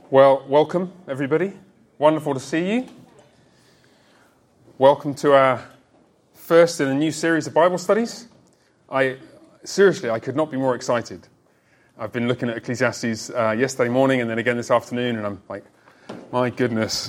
Well, welcome everybody. Wonderful to see you. Welcome to our first in a new series of Bible studies. I could not be more excited. I've been looking at Ecclesiastes yesterday morning and then again this afternoon, and I'm like, my goodness.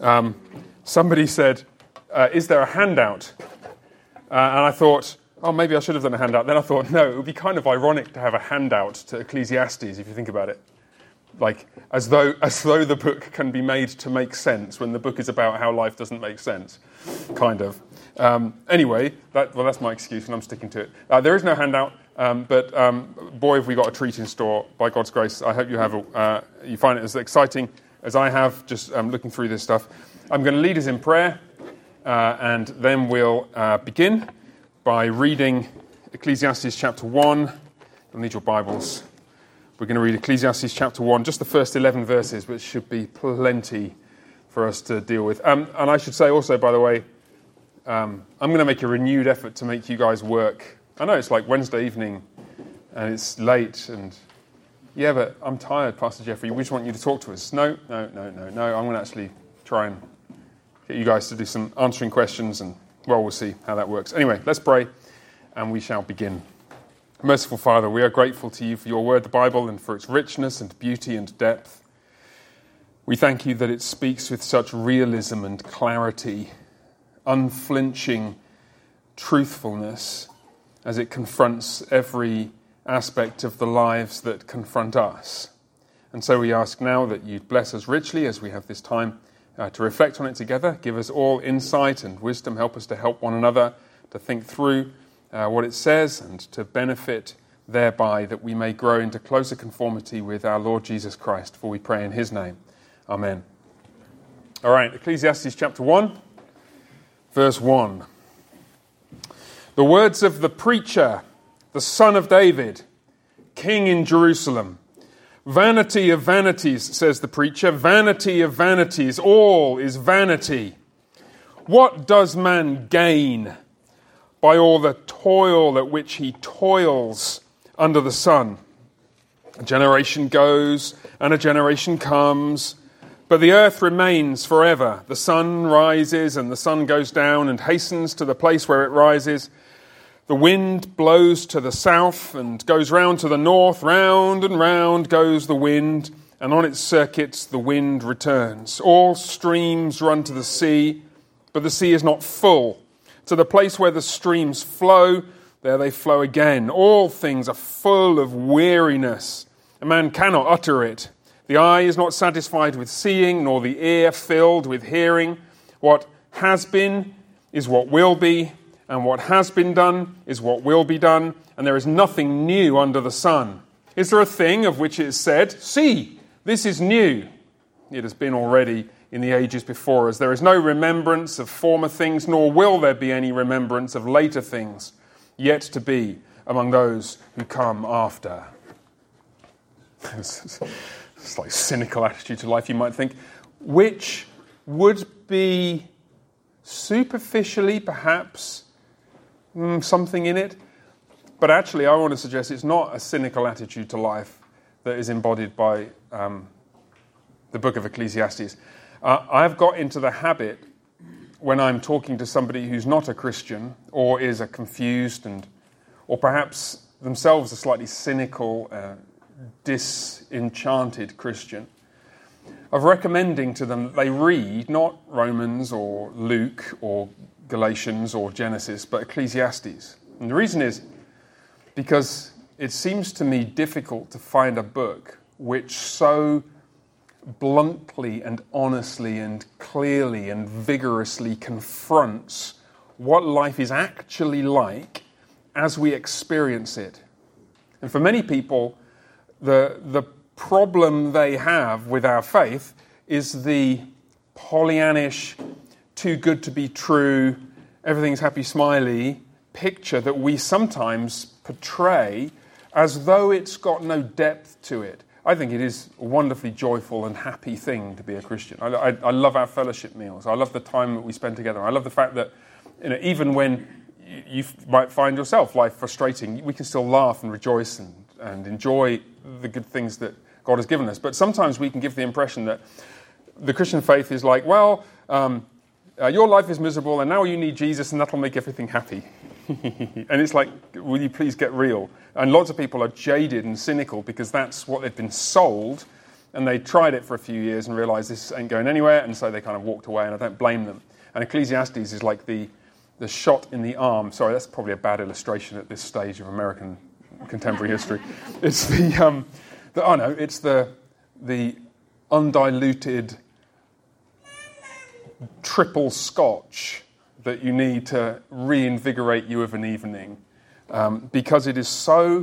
Somebody said, is there a handout? And I thought, oh, maybe I should have done a handout. Then I thought, no, it would be kind of ironic to have a handout to Ecclesiastes, if you think about it. Like, as though the book can be made to make sense when the book is about how life doesn't make sense, kind of. Anyway, that's my excuse, and I'm sticking to it. There is no handout, but boy, have we got a treat in store. By God's grace, I hope you find it as exciting as I have. Just looking through this stuff. I'm going to lead us in prayer, and then we'll begin by reading Ecclesiastes chapter 1. You'll need your Bibles. We're going to read Ecclesiastes chapter 1, just the first 11 verses, which should be plenty for us to deal with. And I should say also, by the way, I'm going to make a renewed effort to make you guys work. I know it's like Wednesday evening and it's late and, yeah, but I'm tired, Pastor Jeffrey. We just want you to talk to us. No. I'm going to actually try and get you guys to do some answering questions and, well, we'll see how that works. Anyway, let's pray and we shall begin. Merciful Father, we are grateful to you for your word, the Bible, and for its richness and beauty and depth. We thank you that it speaks with such realism and clarity, unflinching truthfulness as it confronts every aspect of the lives that confront us. And so we ask now that you'd bless us richly as we have this time to reflect on it together. Give us all insight and wisdom. Help us to help one another to think through what it says and to benefit thereby, that we may grow into closer conformity with our Lord Jesus Christ, for we pray in his name. Amen. All right, Ecclesiastes chapter 1, verse 1. The words of the preacher, the son of David, king in Jerusalem. Vanity of vanities, says the preacher, vanity of vanities, all is vanity. What does man gain by all the toil at which he toils under the sun? A generation goes and a generation comes, but the earth remains forever. The sun rises and the sun goes down and hastens to the place where it rises. The wind blows to the south and goes round to the north. Round and round goes the wind, and on its circuits the wind returns. All streams run to the sea, but the sea is not full. To the place where the streams flow, there they flow again. All things are full of weariness. A man cannot utter it. The eye is not satisfied with seeing, nor the ear filled with hearing. What has been is what will be, and what has been done is what will be done, and there is nothing new under the sun. Is there a thing of which it is said, "See, this is new"? It has been already in the ages before us. There is no remembrance of former things, nor will there be any remembrance of later things yet to be among those who come after. It's like a cynical attitude to life, you might think, which would be superficially perhaps something in it, but actually I want to suggest it's not a cynical attitude to life that is embodied by the book of Ecclesiastes. I've got into the habit, when I'm talking to somebody who's not a Christian or is a confused or perhaps themselves a slightly cynical, disenchanted Christian, of recommending to them that they read not Romans or Luke or Galatians or Genesis, but Ecclesiastes. And the reason is because it seems to me difficult to find a book which so bluntly and honestly and clearly and vigorously confronts what life is actually like as we experience it. And for many people, the problem they have with our faith is the Pollyannish, too good to be true, everything's happy smiley picture that we sometimes portray as though it's got no depth to it. I think it is a wonderfully joyful and happy thing to be a Christian. I love our fellowship meals. I love the time that we spend together. I love the fact that, even when you might find yourself life frustrating, we can still laugh and rejoice and enjoy the good things that God has given us. But sometimes we can give the impression that the Christian faith is like, well, your life is miserable and now you need Jesus and that'll make everything happy. And it's like, will you please get real? And lots of people are jaded and cynical because that's what they've been sold, and they tried it for a few years and realized this ain't going anywhere, and so they kind of walked away, and I don't blame them. And Ecclesiastes is like the shot in the arm. Sorry, that's probably a bad illustration at this stage of American contemporary history. It's it's the undiluted triple scotch that you need to reinvigorate you of an evening, because it is so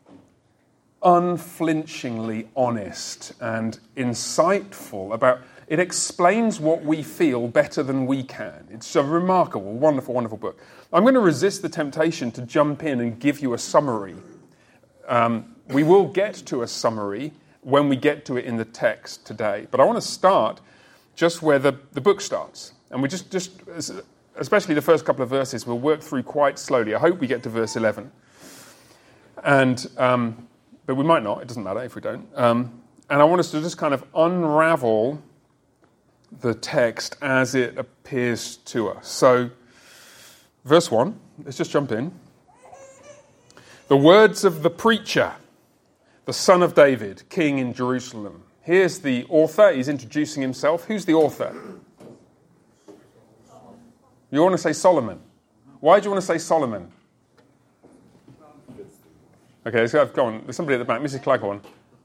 unflinchingly honest and insightful about. It explains what we feel better than we can. It's a remarkable, wonderful, wonderful book. I'm going to resist the temptation to jump in and give you a summary. We will get to a summary when we get to it in the text today. But I want to start just where the book starts. And we just especially the first couple of verses, we'll work through quite slowly. I hope we get to verse 11. But we might not. It doesn't matter if we don't. And I want us to just kind of unravel the text as it appears to us. So, verse 1, let's just jump in. The words of the preacher, the son of David, king in Jerusalem. Here's the author. He's introducing himself. Who's the author? You want to say Solomon. Why do you want to say Solomon? Okay, let's go on. There's somebody at the back. Mrs. Claghorn.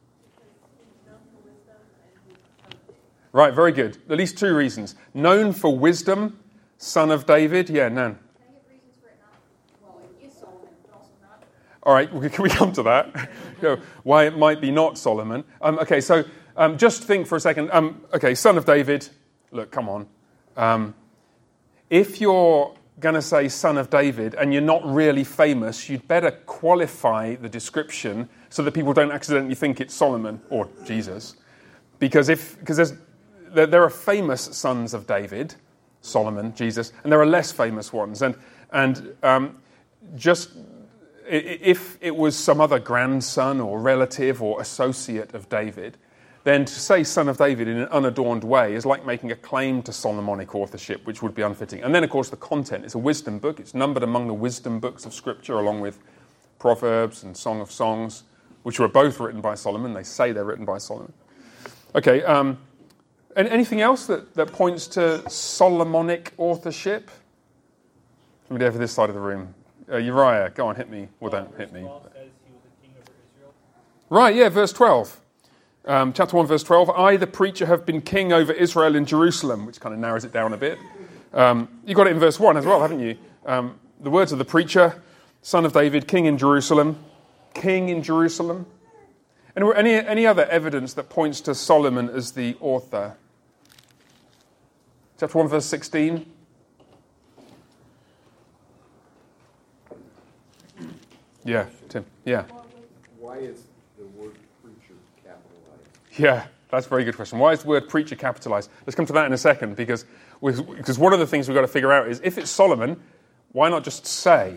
Right, very good. At least two reasons. Known for wisdom, son of David. Yeah, Nan. Can I give reasons for it not? Well, it is Solomon, but also not. All right, can we come to that? Why it might be not Solomon. Okay, so just think for a second. Okay, son of David. Look, come on. If you're going to say son of David and you're not really famous, you'd better qualify the description so that people don't accidentally think it's Solomon or Jesus. Because there are famous sons of David, Solomon, Jesus, and there are less famous ones. And just if it was some other grandson or relative or associate of David, then to say son of David in an unadorned way is like making a claim to Solomonic authorship, which would be unfitting. And then, of course, the content. It's a wisdom book. It's numbered among the wisdom books of Scripture, along with Proverbs and Song of Songs, which were both written by Solomon. They say they're written by Solomon. Okay, and anything else that points to Solomonic authorship? Somebody over this side of the room. Uriah, go on, hit me. Well, don't hit me. Right, yeah, verse 12. Chapter 1, verse 12. I, the preacher, have been king over Israel in Jerusalem, which kind of narrows it down a bit. You got it in verse 1 as well, haven't you? The words of the preacher, son of David, king in Jerusalem. King in Jerusalem. And any other evidence that points to Solomon as the author? Chapter 1, verse 16. Yeah, Tim. Yeah. Why is the word preacher capitalized? Yeah, that's a very good question. Why is the word preacher capitalized? Let's come to that in a second, because one of the things we've got to figure out is if it's Solomon, why not just say?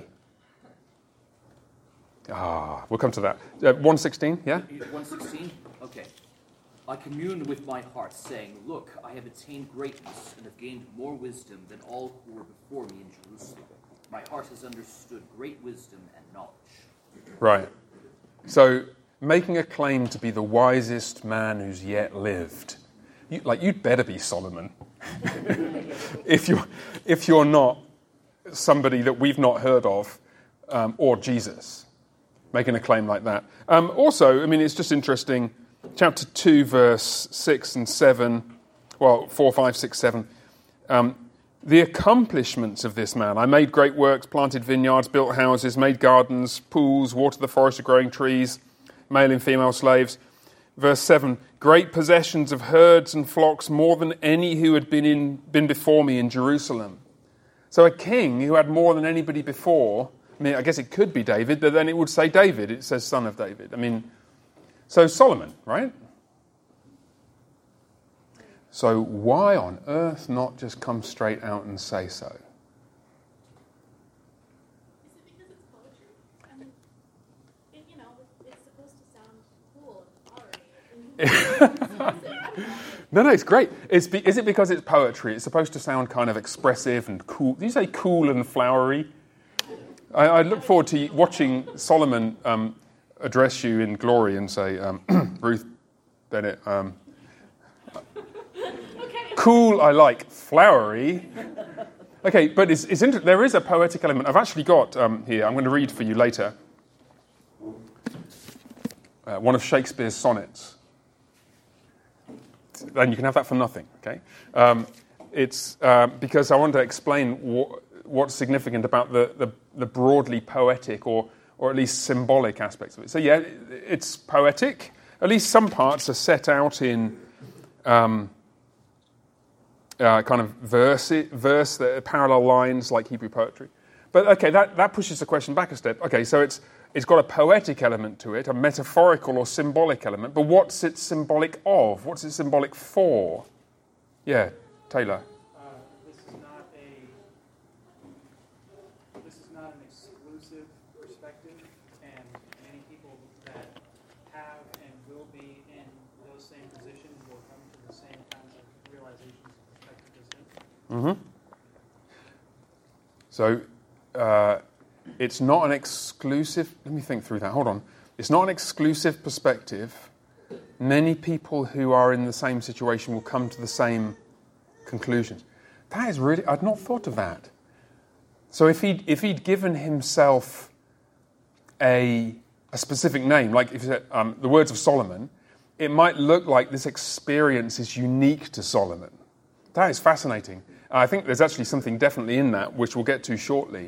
We'll come to that. 1:16, yeah? 1:16? Okay. I communed with my heart, saying, look, I have attained greatness and have gained more wisdom than all who were before me in Jerusalem. My heart has understood great wisdom and knowledge. Right. So, making a claim to be the wisest man who's yet lived. You'd better be Solomon. if you're not somebody that we've not heard of, or Jesus, making a claim like that. Also, I mean, it's just interesting, chapter 2, verse 6 and 7, 4, 5, 6, 7, the accomplishments of this man. I made great works, planted vineyards, built houses, made gardens, pools, watered the forest of growing trees, male and female slaves. Verse 7, great possessions of herds and flocks, more than any who had been before me in Jerusalem. So a king who had more than anybody before, I mean, I guess it could be David, but then it would say David. It says son of David. I mean, so Solomon, right? So why on earth not just come straight out and say so? Is it because it's poetry? I mean, it's supposed to sound cool already. No, it's great. Is it because it's poetry? It's supposed to sound kind of expressive and cool. Do you say cool and flowery? I look forward to watching Solomon address you in glory and say, Ruth Bennett, cool, I like. Flowery. Okay, but there is a poetic element. I've actually got here, I'm going to read for you later, one of Shakespeare's sonnets. And you can have that for nothing, okay? It's because I want to explain what's significant about the broadly poetic or at least symbolic aspects of it. So yeah, it's poetic. At least some parts are set out in kind of verse, parallel lines like Hebrew poetry. But okay, that pushes the question back a step. Okay, so it's got a poetic element to it, a metaphorical or symbolic element, but what's it symbolic of? What's it symbolic for? Yeah, Taylor. This is not an exclusive perspective, and many people that have and will be in those same positions will come to the same kinds of realizations and perspectives as him. So, it's not an exclusive... Let me think through that. Hold on. It's not an exclusive perspective. Many people who are in the same situation will come to the same conclusions. That is really... I'd not thought of that. So if he'd given himself a specific name, like if he said the words of Solomon, it might look like this experience is unique to Solomon. That is fascinating. I think there's actually something definitely in that, which we'll get to shortly.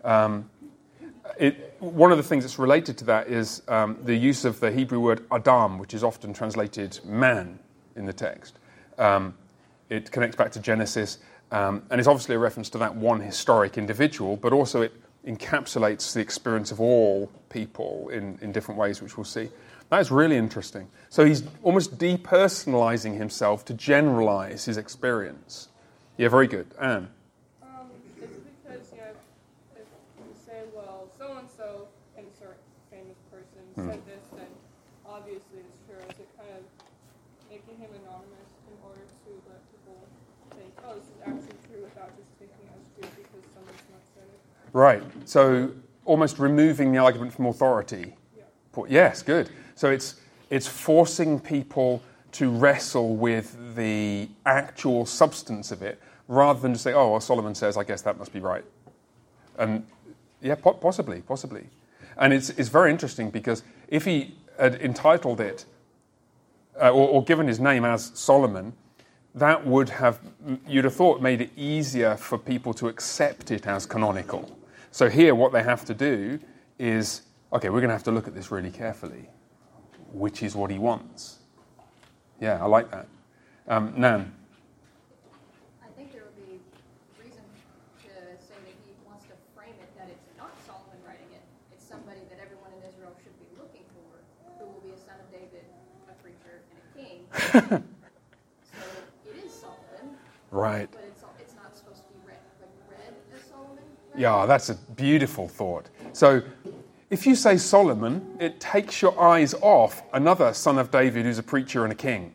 One of the things that's related to that is the use of the Hebrew word Adam, which is often translated man in the text. It connects back to Genesis, and it's obviously a reference to that one historic individual, but also it encapsulates the experience of all people in different ways, which we'll see. That is really interesting. So he's almost depersonalizing himself to generalize his experience. Yeah, very good. Anne? It's because, if you say, well, so-and-so, insert famous person, said this, then obviously it's true. Is it kind of making him anonymous in order to let people think, oh, this is actually true without just thinking it as true because someone's not said it? Right. So almost removing the argument from authority. Yeah. Yes, good. So it's forcing people to wrestle with the actual substance of it, rather than just say, oh, well, Solomon says, I guess that must be right. And yeah, possibly. And it's very interesting because if he had entitled it or given his name as Solomon, that would have, you'd have thought, made it easier for people to accept it as canonical. So here what they have to do is, okay, we're going to have to look at this really carefully, which is what he wants. Yeah, I like that. Nan? I think there would be reason to say that he wants to frame it that it's not Solomon writing it. It's somebody that everyone in Israel should be looking for, who will be a son of David, a preacher, and a king. So it is Solomon. Right. But it's not supposed to be read as Solomon. Right? Yeah, that's a beautiful thought. So if you say Solomon, it takes your eyes off another son of David who's a preacher and a king.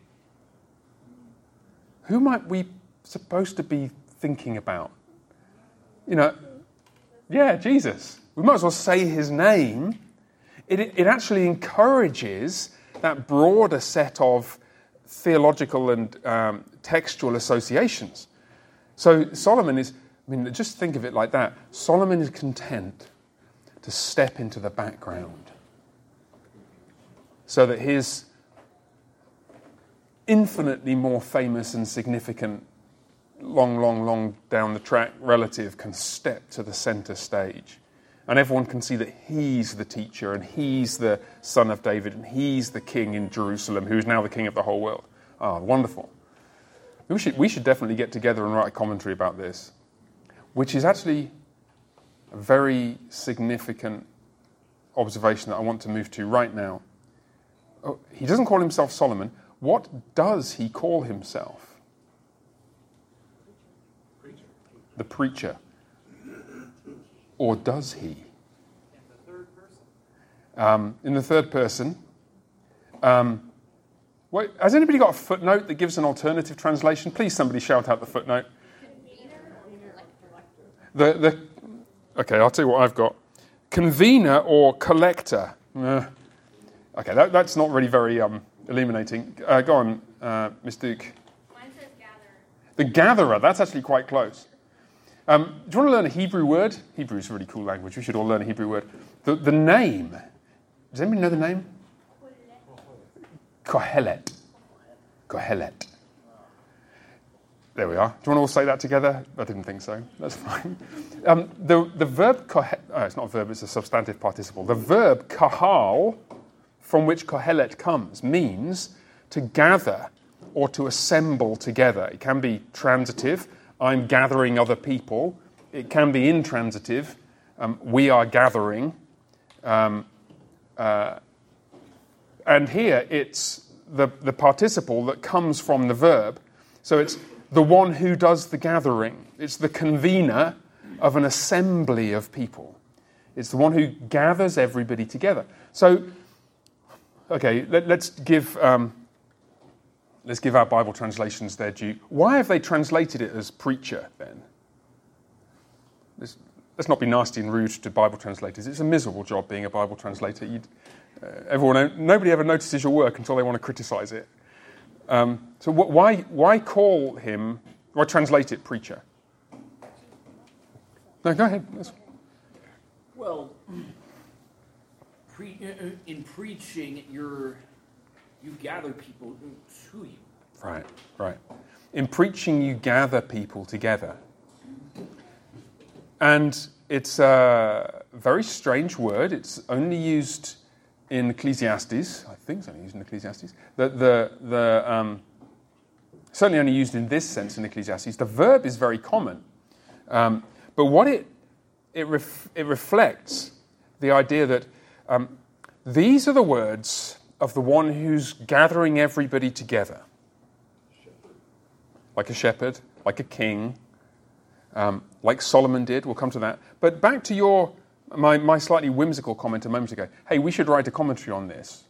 Who might we supposed to be thinking about? Jesus. We might as well say his name. It actually encourages that broader set of theological and textual associations. So Solomon is, just think of it like that. Solomon is content to step into the background so that his infinitely more famous and significant long down the track relative can step to the center stage. And everyone can see that he's the teacher and he's the son of David and he's the king in Jerusalem who's now the king of the whole world. Ah, wonderful. We should definitely get together and write a commentary about this, which is actually a very significant observation that I want to move to right now. Oh, he doesn't call himself Solomon. What does he call himself? The preacher. Or does he? In the third person. In the third person. Wait, has anybody got a footnote that gives an alternative translation? Please, somebody shout out the footnote. Okay, I'll tell you what I've got. Convener or collector. Okay, that's not really very illuminating. Go on, Miss Duke. Mine says gatherer. The gatherer, that's actually quite close. Do you want to learn a Hebrew word? Hebrew is a really cool language. We should all learn a Hebrew word. The name. Does anybody know the name? Kohelet. Kohelet. There we are. Do you want to all say that together? I didn't think so. That's fine. The verb kohelet, it's not a verb, it's a substantive participle. The verb kahal, from which kohelet comes, means to gather or to assemble together. It can be transitive, I'm gathering other people. It can be intransitive, we are gathering. And here it's the participle that comes from the verb. So it's the one who does the gathering. It's the convener of an assembly of people. It's the one who gathers everybody together. So, okay, let's give our Bible translations their due. Why have they translated it as preacher then? Let's not be nasty and rude to Bible translators. It's a miserable job being a Bible translator. Nobody ever notices your work until they want to criticize it. So why call him? Why translate it preacher? No, go ahead. Well, in preaching, you gather people to you. Right. In preaching, you gather people together. And it's a very strange word. It's only used in Ecclesiastes. I think it's only used in Ecclesiastes. Certainly only used in this sense in Ecclesiastes. The verb is very common. But what it reflects the idea that these are the words of the one who's gathering everybody together. Like a shepherd, like a king, like Solomon did. We'll come to that. But back to my slightly whimsical comment a moment ago. Hey, we should write a commentary on this.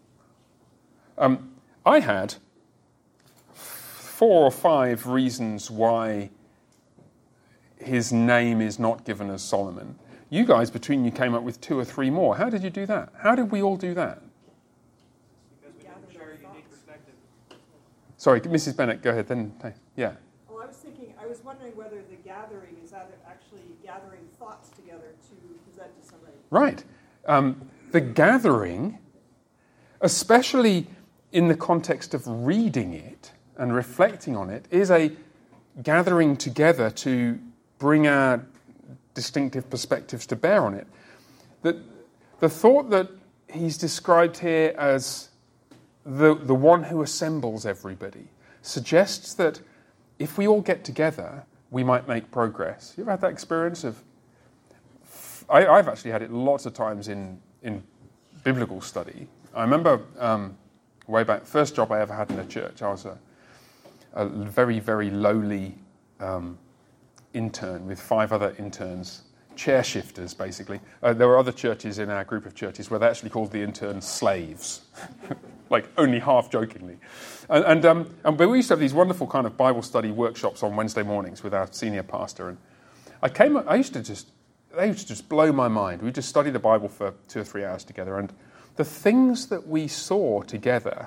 I had 4 or 5 reasons why his name is not given as Solomon. You guys, between you, came up with 2 or 3 more. How did you do that? How did we all do that? Because we can share a unique perspective. Sorry, Mrs. Bennett, go ahead then. Yeah. Well, I was wondering whether the gathering is actually gathering thoughts together to present to somebody. Right. The gathering, especially in the context of reading it and reflecting on it, is a gathering together to bring our distinctive perspectives to bear on it. The thought that he's described here as the one who assembles everybody suggests that if we all get together, we might make progress. You ever had that experience of... I've actually had it lots of times in biblical study. I remember way back, first job I ever had in a church, I was a very, very lowly intern with 5 other interns, chair shifters, basically. There were other churches in our group of churches where they actually called the interns slaves, like only half jokingly. But we used to have these wonderful kind of Bible study workshops on Wednesday mornings with our senior pastor, and they used to just blow my mind. We'd just study the Bible for 2 or 3 hours together, and the things that we saw together,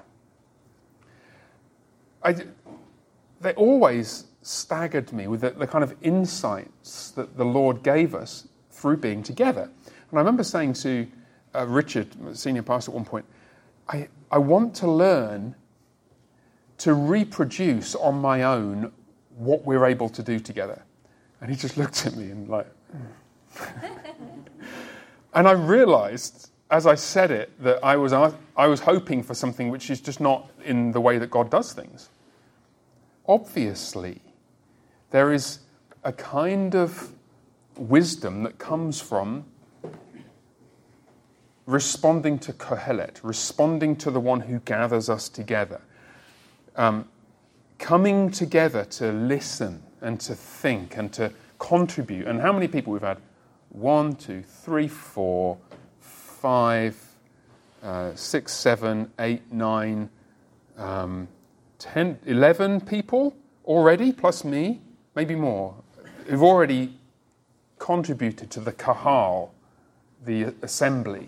they always staggered me with the kind of insights that the Lord gave us through being together. And I remember saying to Richard, senior pastor, at one point, I want to learn to reproduce on my own what we're able to do together. And he just looked at me and like... And I realized, as I said it, that I was hoping for something which is just not in the way that God does things. Obviously, there is a kind of wisdom that comes from responding to Kohelet, responding to the one who gathers us together, coming together to listen and to think and to contribute. And how many people we've had? 1, 2, 3, 4, 5, 6, 7, 8, 9, 10, 11 people already, plus me, maybe more, who've already contributed to the kahal, the assembly.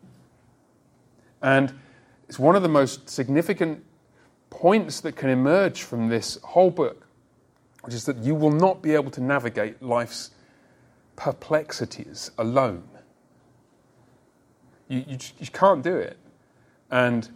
And it's one of the most significant points that can emerge from this whole book, which is that you will not be able to navigate life's perplexities alone. You can't do it. And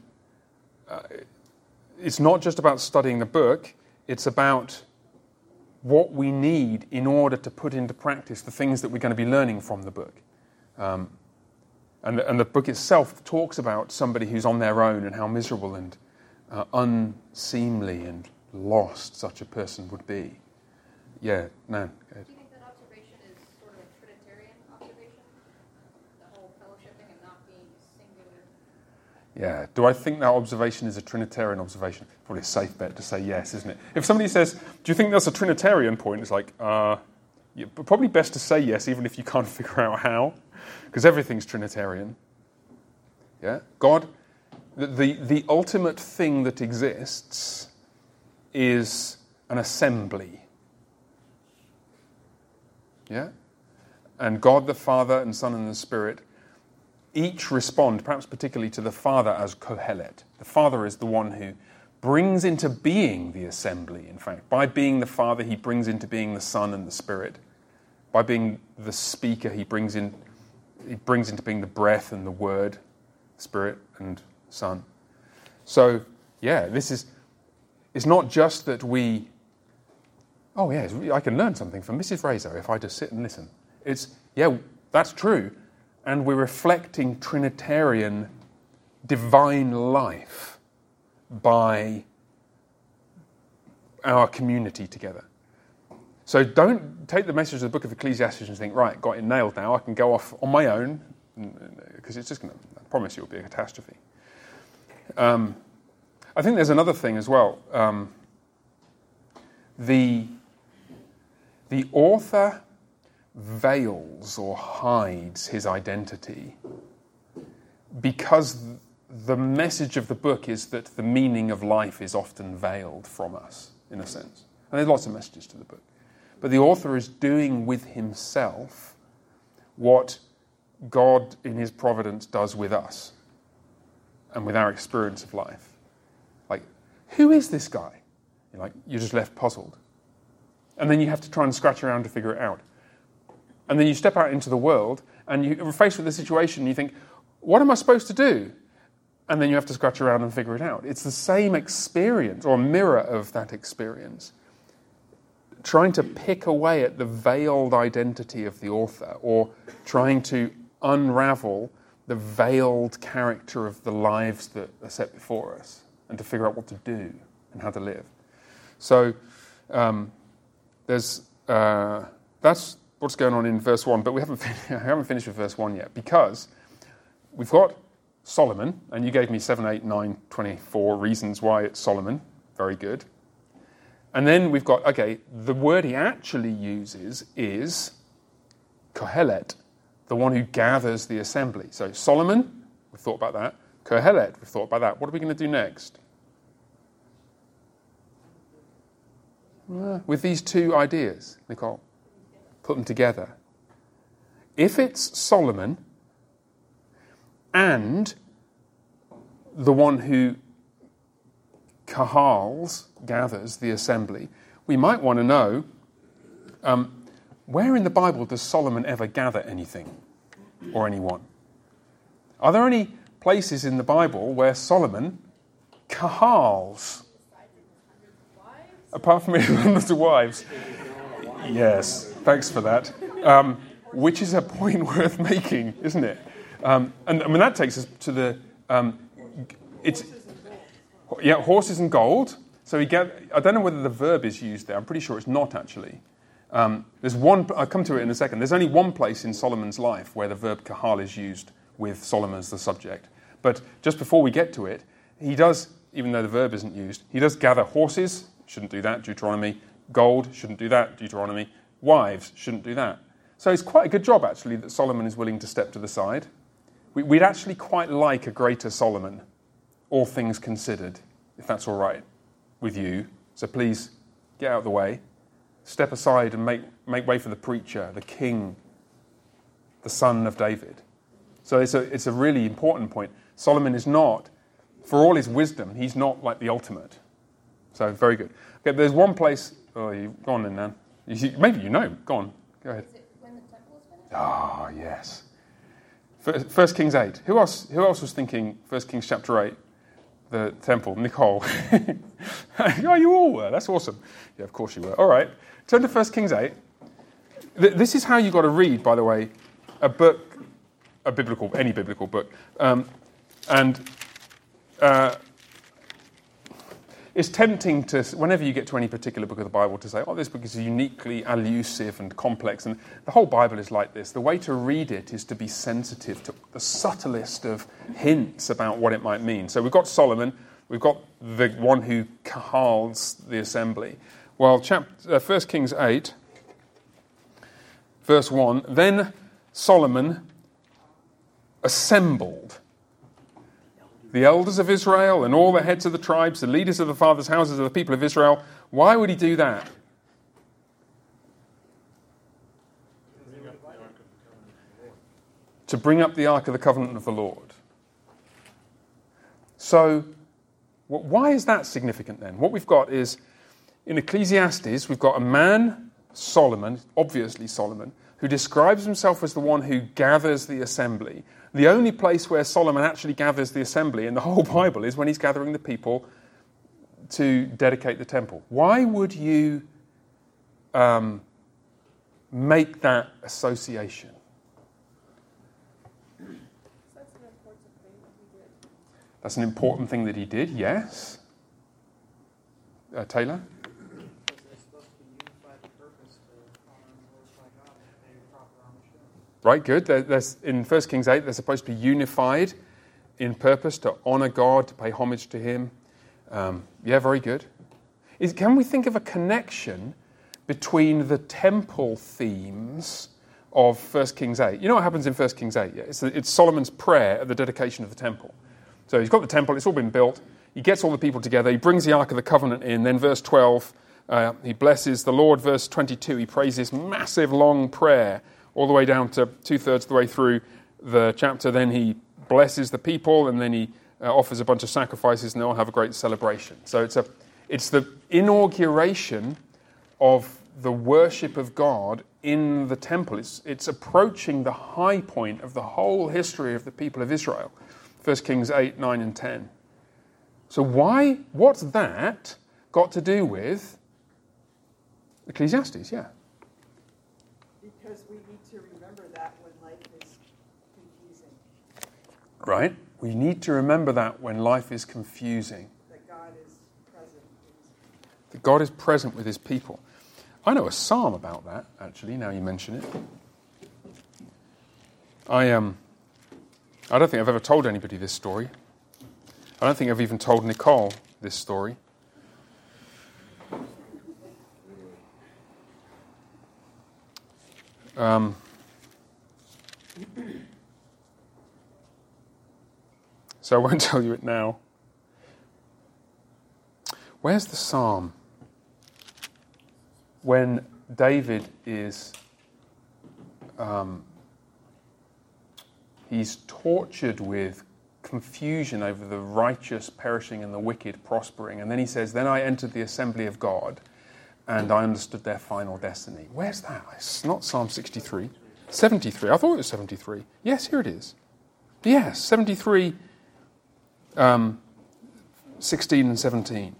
it's not just about studying the book, it's about what we need in order to put into practice the things that we're going to be learning from the book. And the book itself talks about somebody who's on their own and how miserable and unseemly and lost such a person would be. Yeah, no, go ahead. Do you think that observation is sort of a Trinitarian observation? The whole fellowshipping and not being singular? Yeah, do I think that observation is a Trinitarian observation? Probably a safe bet to say yes, isn't it? If somebody says, do you think that's a Trinitarian point? It's like, probably best to say yes, even if you can't figure out how, because everything's Trinitarian. Yeah, God, the ultimate thing that exists is an assembly. Yeah? And God the Father and Son and the Spirit each respond, perhaps particularly to the Father as Kohelet. The Father is the one who brings into being the assembly, in fact. By being the Father, he brings into being the Son and the Spirit. By being the speaker, he brings into being the breath and the Word, Spirit and Son. So, yeah, it's not just that we... Oh, yeah, I can learn something from Mrs. Razor if I just sit and listen. It's, yeah, that's true. And we're reflecting Trinitarian divine life by our community together. So don't take the message of the book of Ecclesiastes and think, right, got it nailed now, I can go off on my own, because it's just going to, I promise you, it'll be a catastrophe. I think there's another thing as well. The author veils or hides his identity because the message of the book is that the meaning of life is often veiled from us, in a sense. And there's lots of messages to the book. But the author is doing with himself what God in his providence does with us and with our experience of life. Like, who is this guy? You're just left puzzled. And then you have to try and scratch around to figure it out. And then you step out into the world and you're faced with a situation and you think, what am I supposed to do? And then you have to scratch around and figure it out. It's the same experience, or a mirror of that experience. Trying to pick away at the veiled identity of the author, or trying to unravel the veiled character of the lives that are set before us, and to figure out what to do and how to live. So that's what's going on in verse 1, but I haven't finished with verse 1 yet, because we've got Solomon, and you gave me 7, 8, 9, 24 reasons why it's Solomon. Very good. And then we've got, the word he actually uses is Kohelet, the one who gathers the assembly. So Solomon, we've thought about that. Kohelet, we've thought about that. What are we going to do next? With these two ideas, Nicole, put them together. If it's Solomon and the one who gathers the assembly, we might want to know, where in the Bible does Solomon ever gather anything or anyone? Are there any places in the Bible where Solomon kahals? Apart from hundreds of wives. Yes, thanks for that. Which is a point worth making, isn't it? And I mean, that takes us to the... horses and gold. So I don't know whether the verb is used there. I'm pretty sure it's not, actually. There's one... I'll come to it in a second. There's only one place in Solomon's life where the verb kahal is used with Solomon as the subject. But just before we get to it, he does, even though the verb isn't used, he does gather horses. Shouldn't do that, Deuteronomy. Gold, shouldn't do that, Deuteronomy. Wives, shouldn't do that. So it's quite a good job, actually, that Solomon is willing to step to the side. We'd actually quite like a greater Solomon, all things considered, if that's all right with you. So please get out of the way. Step aside and make way for the preacher, the king, the son of David. So it's a really important point. Solomon is not, for all his wisdom, he's not like the ultimate. So very good. Okay, there's one place. Oh, go on then, Nan. Maybe you know. Go on. Go ahead. Is it when the temple is finished? Ah, yes. 1 Kings 8. Who else was thinking 1 Kings chapter 8? The temple. Nicole. Oh, you all were. That's awesome. Yeah, of course you were. All right. Turn to 1 Kings 8. This is how you've got to read, by the way, any biblical book. It's tempting to, whenever you get to any particular book of the Bible, to say, oh, this book is uniquely elusive and complex. And the whole Bible is like this. The way to read it is to be sensitive to the subtlest of hints about what it might mean. So we've got Solomon. We've got the one who kahals the assembly. Well, 1 Kings 8, verse 1, then Solomon assembled the elders of Israel and all the heads of the tribes, the leaders of the fathers' houses of the people of Israel. Why would he do that? To bring up the Ark of the Covenant of the Lord. So, why is that significant then? What we've got is, in Ecclesiastes, we've got a man, Solomon, obviously Solomon, who describes himself as the one who gathers the assembly. The only place where Solomon actually gathers the assembly in the whole Bible is when he's gathering the people to dedicate the temple. Why would you make that association? That's an important thing that he did. That's an important thing that he did, yes. Taylor? Because they're supposed to unify the purpose to honor and glorify God and pay proper homage to Him. Right, good. There's, in 1 Kings 8, they're supposed to be unified in purpose to honour God, to pay homage to Him. Yeah, very good. Can we think of a connection between the temple themes of 1 Kings 8? You know what happens in 1 Kings 8? Yeah? It's Solomon's prayer at the dedication of the temple. So he's got the temple, it's all been built. He gets all the people together. He brings the Ark of the Covenant in. Then verse 12, he blesses the Lord. Verse 22, he prays this massive long prayer all the way down to 2/3 of the way through the chapter. Then he blesses the people, and then he offers a bunch of sacrifices, and they'll have a great celebration. So it's the inauguration of the worship of God in the temple. It's approaching the high point of the whole history of the people of Israel. 1 Kings 8, 9, and 10. So what's that got to do with Ecclesiastes? Yeah. Because we need to remember that when life is confusing, Right. We need to remember that when life is confusing. that God is present. That God is present with His people. I know a psalm about that, actually, now you mention it. I don't think I've ever told anybody this story. I don't think I've even told Nicole this story. So I won't tell you it now. Where's the psalm? When David is... he's tortured with confusion over the righteous perishing and the wicked prospering. And then he says, then I entered the assembly of God and I understood their final destiny. Where's that? It's not Psalm 63. 73. I thought it was 73. Yes, here it is. Yes, 73, 16 and 17.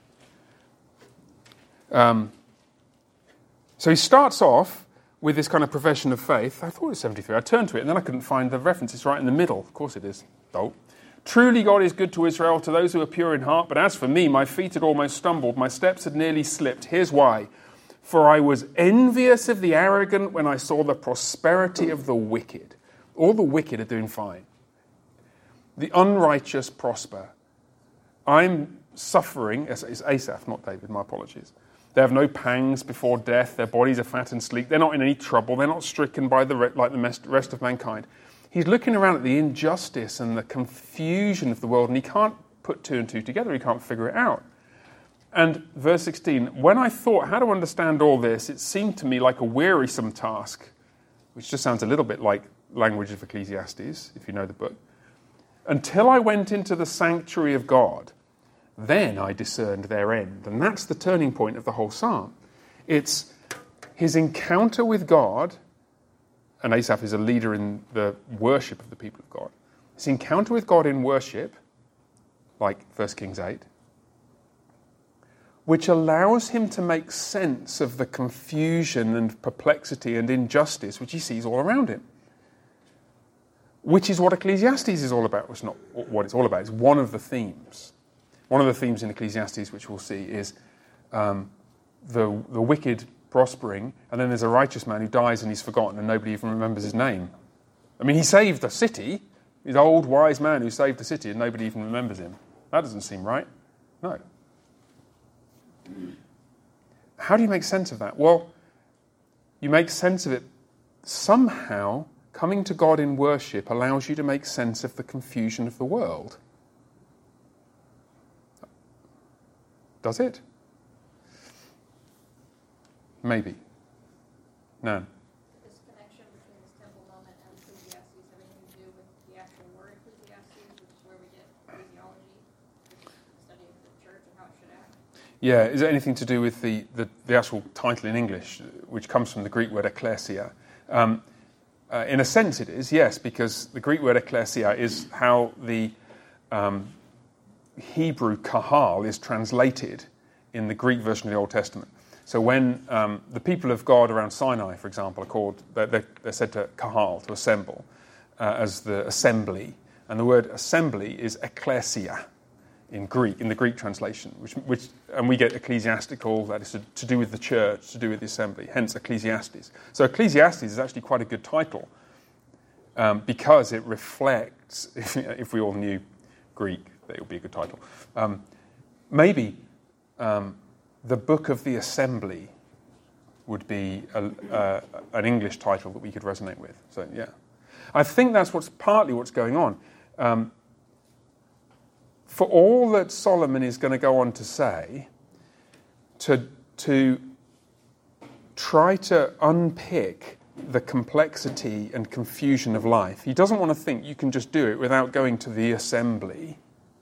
So he starts off with this kind of profession of faith. I thought it was 73. I turned to it and then I couldn't find the reference. It's right in the middle. Of course it is. Oh. Truly God is good to Israel, to those who are pure in heart. But as for me, my feet had almost stumbled. My steps had nearly slipped. Here's why. For I was envious of the arrogant when I saw the prosperity of the wicked. All the wicked are doing fine. The unrighteous prosper. I'm suffering. It's Asaph, not David. My apologies. They have no pangs before death. Their bodies are fat and sleek. They're not in any trouble. They're not stricken by like the rest of mankind. He's looking around at the injustice and the confusion of the world, and he can't put two and two together. He can't figure it out. And verse 16, when I thought how to understand all this, it seemed to me like a wearisome task, which just sounds a little bit like language of Ecclesiastes, if you know the book. Until I went into the sanctuary of God, then I discerned their end. And that's the turning point of the whole psalm. It's his encounter with God, and Asaph is a leader in the worship of the people of God. His encounter with God in worship, like 1 Kings 8, which allows him to make sense of the confusion and perplexity and injustice which he sees all around him. Which is what Ecclesiastes is all about. Well, it's not what it's all about. It's one of the themes. One of the themes in Ecclesiastes, which we'll see, is the wicked prospering, and then there's a righteous man who dies and he's forgotten and nobody even remembers his name. I mean, he saved the city. He's an old, wise man who saved the city and nobody even remembers him. That doesn't seem right. No. How do you make sense of that? Well, you make sense of it somehow. Coming to God in worship allows you to make sense of the confusion of the world. Does it? Maybe. No. This connection between this temple moment and Ecclesiastes have anything to do with the actual word Ecclesiastes, which is where we get ecclesiology, which is the study of the church and how it should act? Yeah, is it anything to do with the actual title in English, which comes from the Greek word ekklesia? In a sense it is, yes, because the Greek word ekklesia is how the Hebrew kahal is translated in the Greek version of the Old Testament. So when the people of God around Sinai, for example, are called, they're said to kahal, to assemble, as the assembly. And the word assembly is ekklesia in Greek, in the Greek translation, which and we get ecclesiastical, that is to do with the church, to do with the assembly, hence Ecclesiastes. So Ecclesiastes is actually quite a good title because it reflects, if we all knew Greek, that it would be a good title. Maybe the Book of the Assembly would be an English title that we could resonate with. So, yeah. I think that's partly what's going on. For all that Solomon is going to go on to say, to try to unpick the complexity and confusion of life, he doesn't want to think you can just do it without going to the assembly.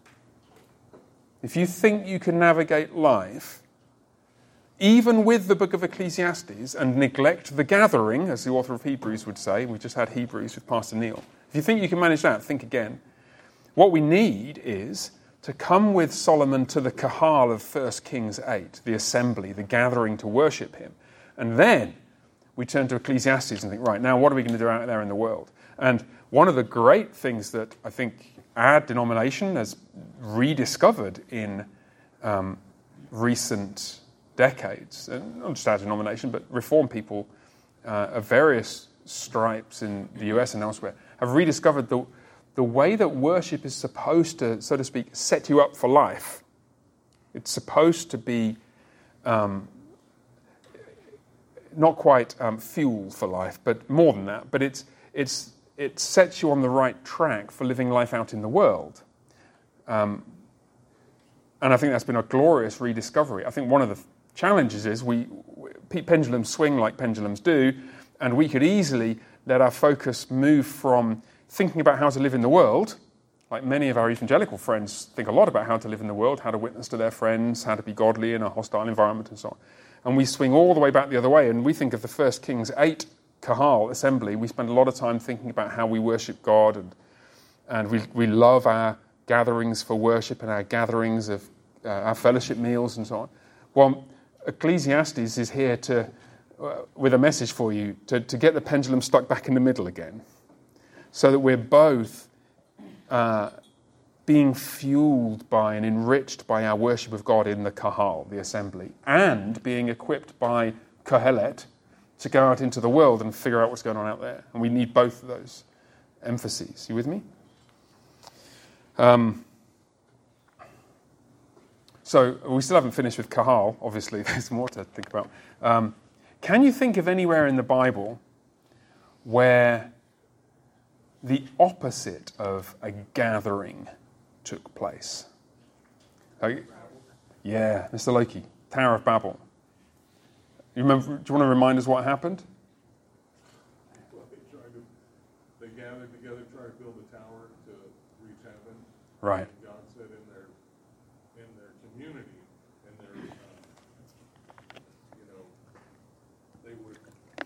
If you think you can navigate life, even with the book of Ecclesiastes, and neglect the gathering, as the author of Hebrews would say, we just had Hebrews with Pastor Neil, if you think you can manage that, think again. What we need is to come with Solomon to the kahal of 1 Kings 8, the assembly, the gathering to worship him. And then we turn to Ecclesiastes and think, right, now what are we going to do out there in the world? And one of the great things that I think our denomination has rediscovered in recent decades, and not just our denomination, but Reformed people of various stripes in the US and elsewhere, have rediscovered the way that worship is supposed to, so to speak, set you up for life. It's supposed to be not quite fuel for life, but more than that. But it sets you on the right track for living life out in the world. And I think that's been a glorious rediscovery. I think one of the challenges is pendulums swing like pendulums do, and we could easily let our focus move from thinking about how to live in the world, like many of our evangelical friends think a lot about how to live in the world, how to witness to their friends, how to be godly in a hostile environment and so on. And we swing all the way back the other way, and we think of the 1 Kings 8 kahal assembly. We spend a lot of time thinking about how we worship God, and we love our gatherings for worship and our gatherings of our fellowship meals and so on. Well, Ecclesiastes is here with a message for you to get the pendulum stuck back in the middle again, so that we're both being fueled by and enriched by our worship of God in the kahal, the assembly, and being equipped by kohelet to go out into the world and figure out what's going on out there. And we need both of those emphases. You with me? So we still haven't finished with kahal, obviously. There's more to think about. Can you think of anywhere in the Bible where the opposite of a gathering took place? Yeah, Mr. Loki, Tower of Babel. You remember? Do you want to remind us what happened? Well, they gathered together, tried to build a tower to reach heaven. Right. And God said in their community, in their, they would.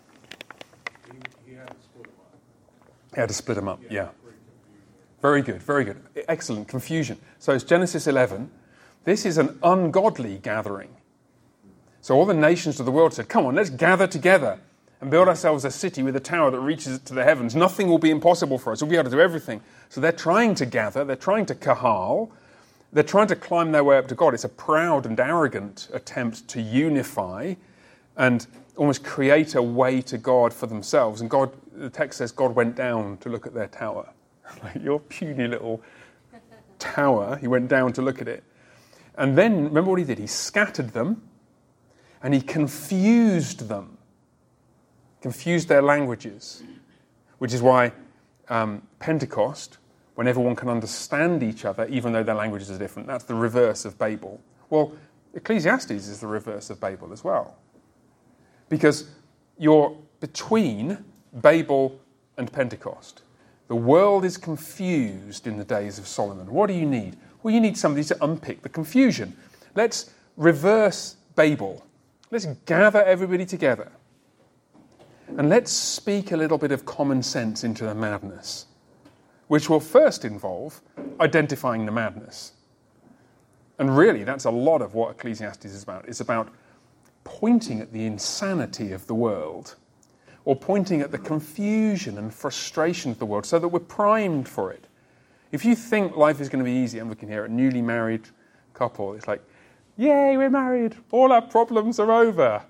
He had to split them up. He had to split them up. Yeah. Great confusion. Very good. Very good. Excellent. Confusion. So it's Genesis 11. This is an ungodly gathering. So all the nations of the world said, come on, let's gather together and build ourselves a city with a tower that reaches to the heavens. Nothing will be impossible for us. We'll be able to do everything. So they're trying to gather. They're trying to kahal. They're trying to climb their way up to God. It's a proud and arrogant attempt to unify and almost create a way to God for themselves. And God, the text says, God went down to look at their tower. Like your puny little tower, he went down to look at it. And then, remember what he did? He scattered them and he confused them. Confused their languages. Which is why Pentecost, when everyone can understand each other, even though their languages are different, that's the reverse of Babel. Well, Ecclesiastes is the reverse of Babel as well. Because you're between Babel and Pentecost. The world is confused in the days of Solomon. What do you need? Well, you need somebody to unpick the confusion. Let's reverse Babel. Let's gather everybody together. And let's speak a little bit of common sense into the madness, which will first involve identifying the madness. And really, that's a lot of what Ecclesiastes is about. It's about pointing at the insanity of the world, or pointing at the confusion and frustration of the world so that we're primed for it. If you think life is going to be easy, I'm looking here at a newly married couple, it's like, yay, we're married, all our problems are over.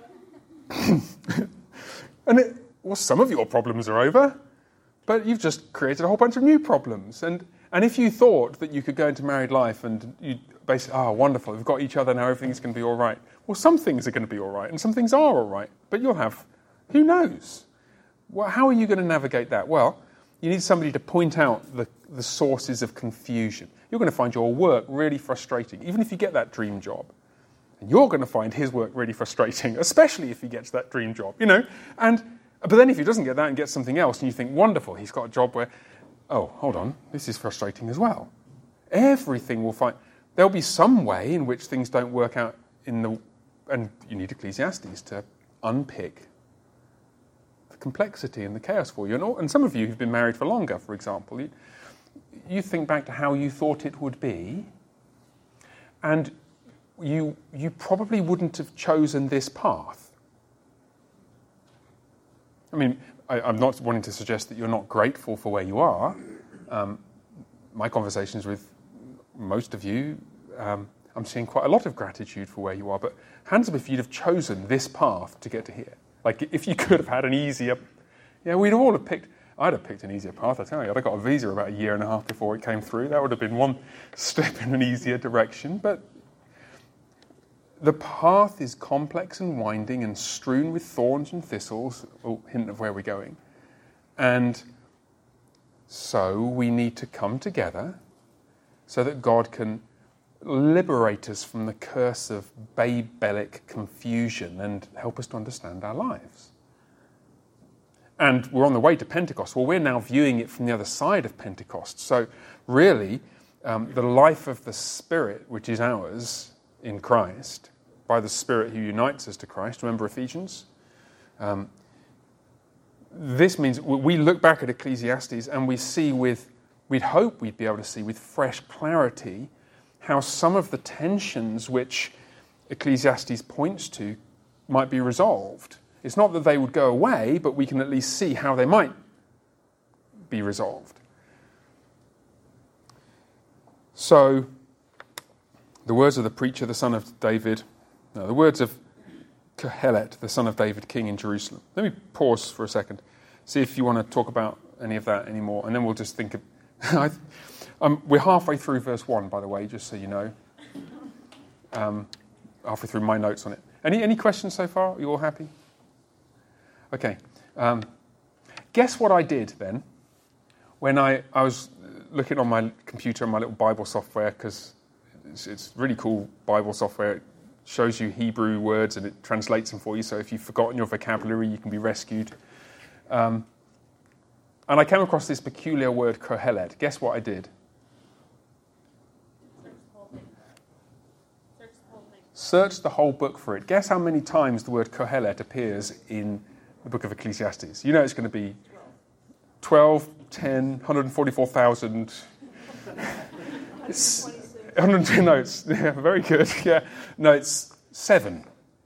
Well, some of your problems are over, but you've just created a whole bunch of new problems. And if you thought that you could go into married life and you basically, wonderful, we've got each other now, everything's going to be all right. Well, some things are going to be all right, and some things are all right, but you'll have, who knows? Well, how are you going to navigate that? Well, you need somebody to point out the sources of confusion. You're going to find your work really frustrating, even if you get that dream job. And you're going to find his work really frustrating, especially if he gets that dream job, But then if he doesn't get that and gets something else, and you think, wonderful, he's got a job where, oh, hold on, this is frustrating as well. Everything will find... There'll be some way in which things don't work out and you need Ecclesiastes to unpick the complexity and the chaos for you. And some of you who've been married for longer, for example, you think back to how you thought it would be, and you probably wouldn't have chosen this path. I mean, I'm not wanting to suggest that you're not grateful for where you are. My conversations with most of you, I'm seeing quite a lot of gratitude for where you are, but hands up if you'd have chosen this path to get to here. Like, if you could have had an easier... we'd all have picked... I'd have picked an easier path, I tell you. I'd have got a visa about a year and a half before it came through. That would have been one step in an easier direction, but the path is complex and winding and strewn with thorns and thistles, a hint of where we're going. And so we need to come together so that God can liberate us from the curse of Babelic confusion and help us to understand our lives. And we're on the way to Pentecost. Well, we're now viewing it from the other side of Pentecost. So really, the life of the Spirit, which is ours in Christ, by the Spirit who unites us to Christ. Remember Ephesians? This means we look back at Ecclesiastes and we see we'd hope we'd be able to see with fresh clarity how some of the tensions which Ecclesiastes points to might be resolved. It's not that they would go away, but we can at least see how they might be resolved. So, the words of the preacher, the son of David, the words of Kohelet, the son of David, king in Jerusalem. Let me pause for a second, see if you want to talk about any of that anymore, and then we'll just think of... we're halfway through verse 1, by the way, just so you know. Halfway through my notes on it. Any questions so far? Are you all happy? Okay. Guess what I did then when I was looking on my computer and my little Bible software, because It's really cool Bible software. It shows you Hebrew words and it translates them for you. So if you've forgotten your vocabulary, you can be rescued. And I came across this peculiar word, Kohelet. Guess what I did? Search the whole book for it. Guess how many times the word Kohelet appears in the book of Ecclesiastes. You know it's going to be 12, 10, 144,000. It's 102 notes. Yeah, very good. Yeah, no, it's 7.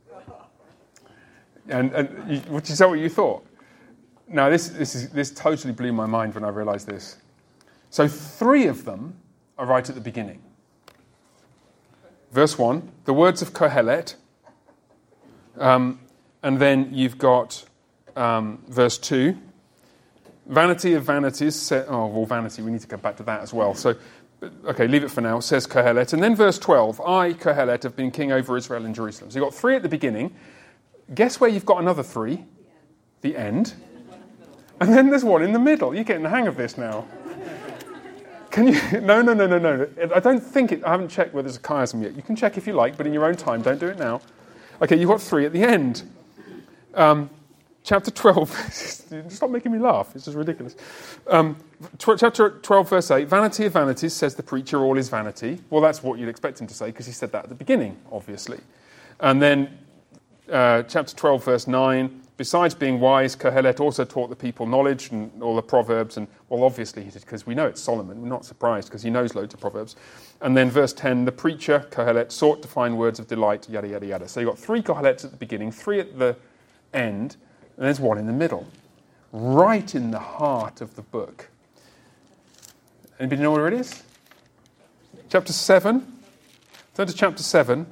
And would you say what you thought? Now this totally blew my mind when I realised this. So 3 of them are right at the beginning. Verse 1, the words of Kohelet, and then you've got verse 2, vanity of vanities. Vanity, we need to go back to that as well. So, okay, leave it for now, says Kohelet. And then verse 12, I, Kohelet, have been king over Israel and Jerusalem. So you've got 3 at the beginning. Guess where you've got another 3? The end. And then there's one in the middle. You're getting the hang of this now. Can you? No. I don't think it. I haven't checked whether there's a chiasm yet. You can check if you like, but in your own time. Don't do it now. Okay, you've got 3 at the end. Chapter 12. Stop making me laugh. It's just ridiculous. Chapter 12, verse 8. Vanity of vanities, says the preacher, all is vanity. Well, that's what you'd expect him to say because he said that at the beginning, obviously. And then chapter 12, verse 9. Besides being wise, Kohelet also taught the people knowledge and all the proverbs. And, well, obviously he did, because we know it's Solomon. We're not surprised, because he knows loads of proverbs. And then verse 10, the preacher, Kohelet, sought to find words of delight, yada, yada, yada. So you've got 3 Kohelets at the beginning, 3 at the end, and there's 1 in the middle. Right in the heart of the book. Anybody know where it is? Chapter 7. Turn to chapter 7.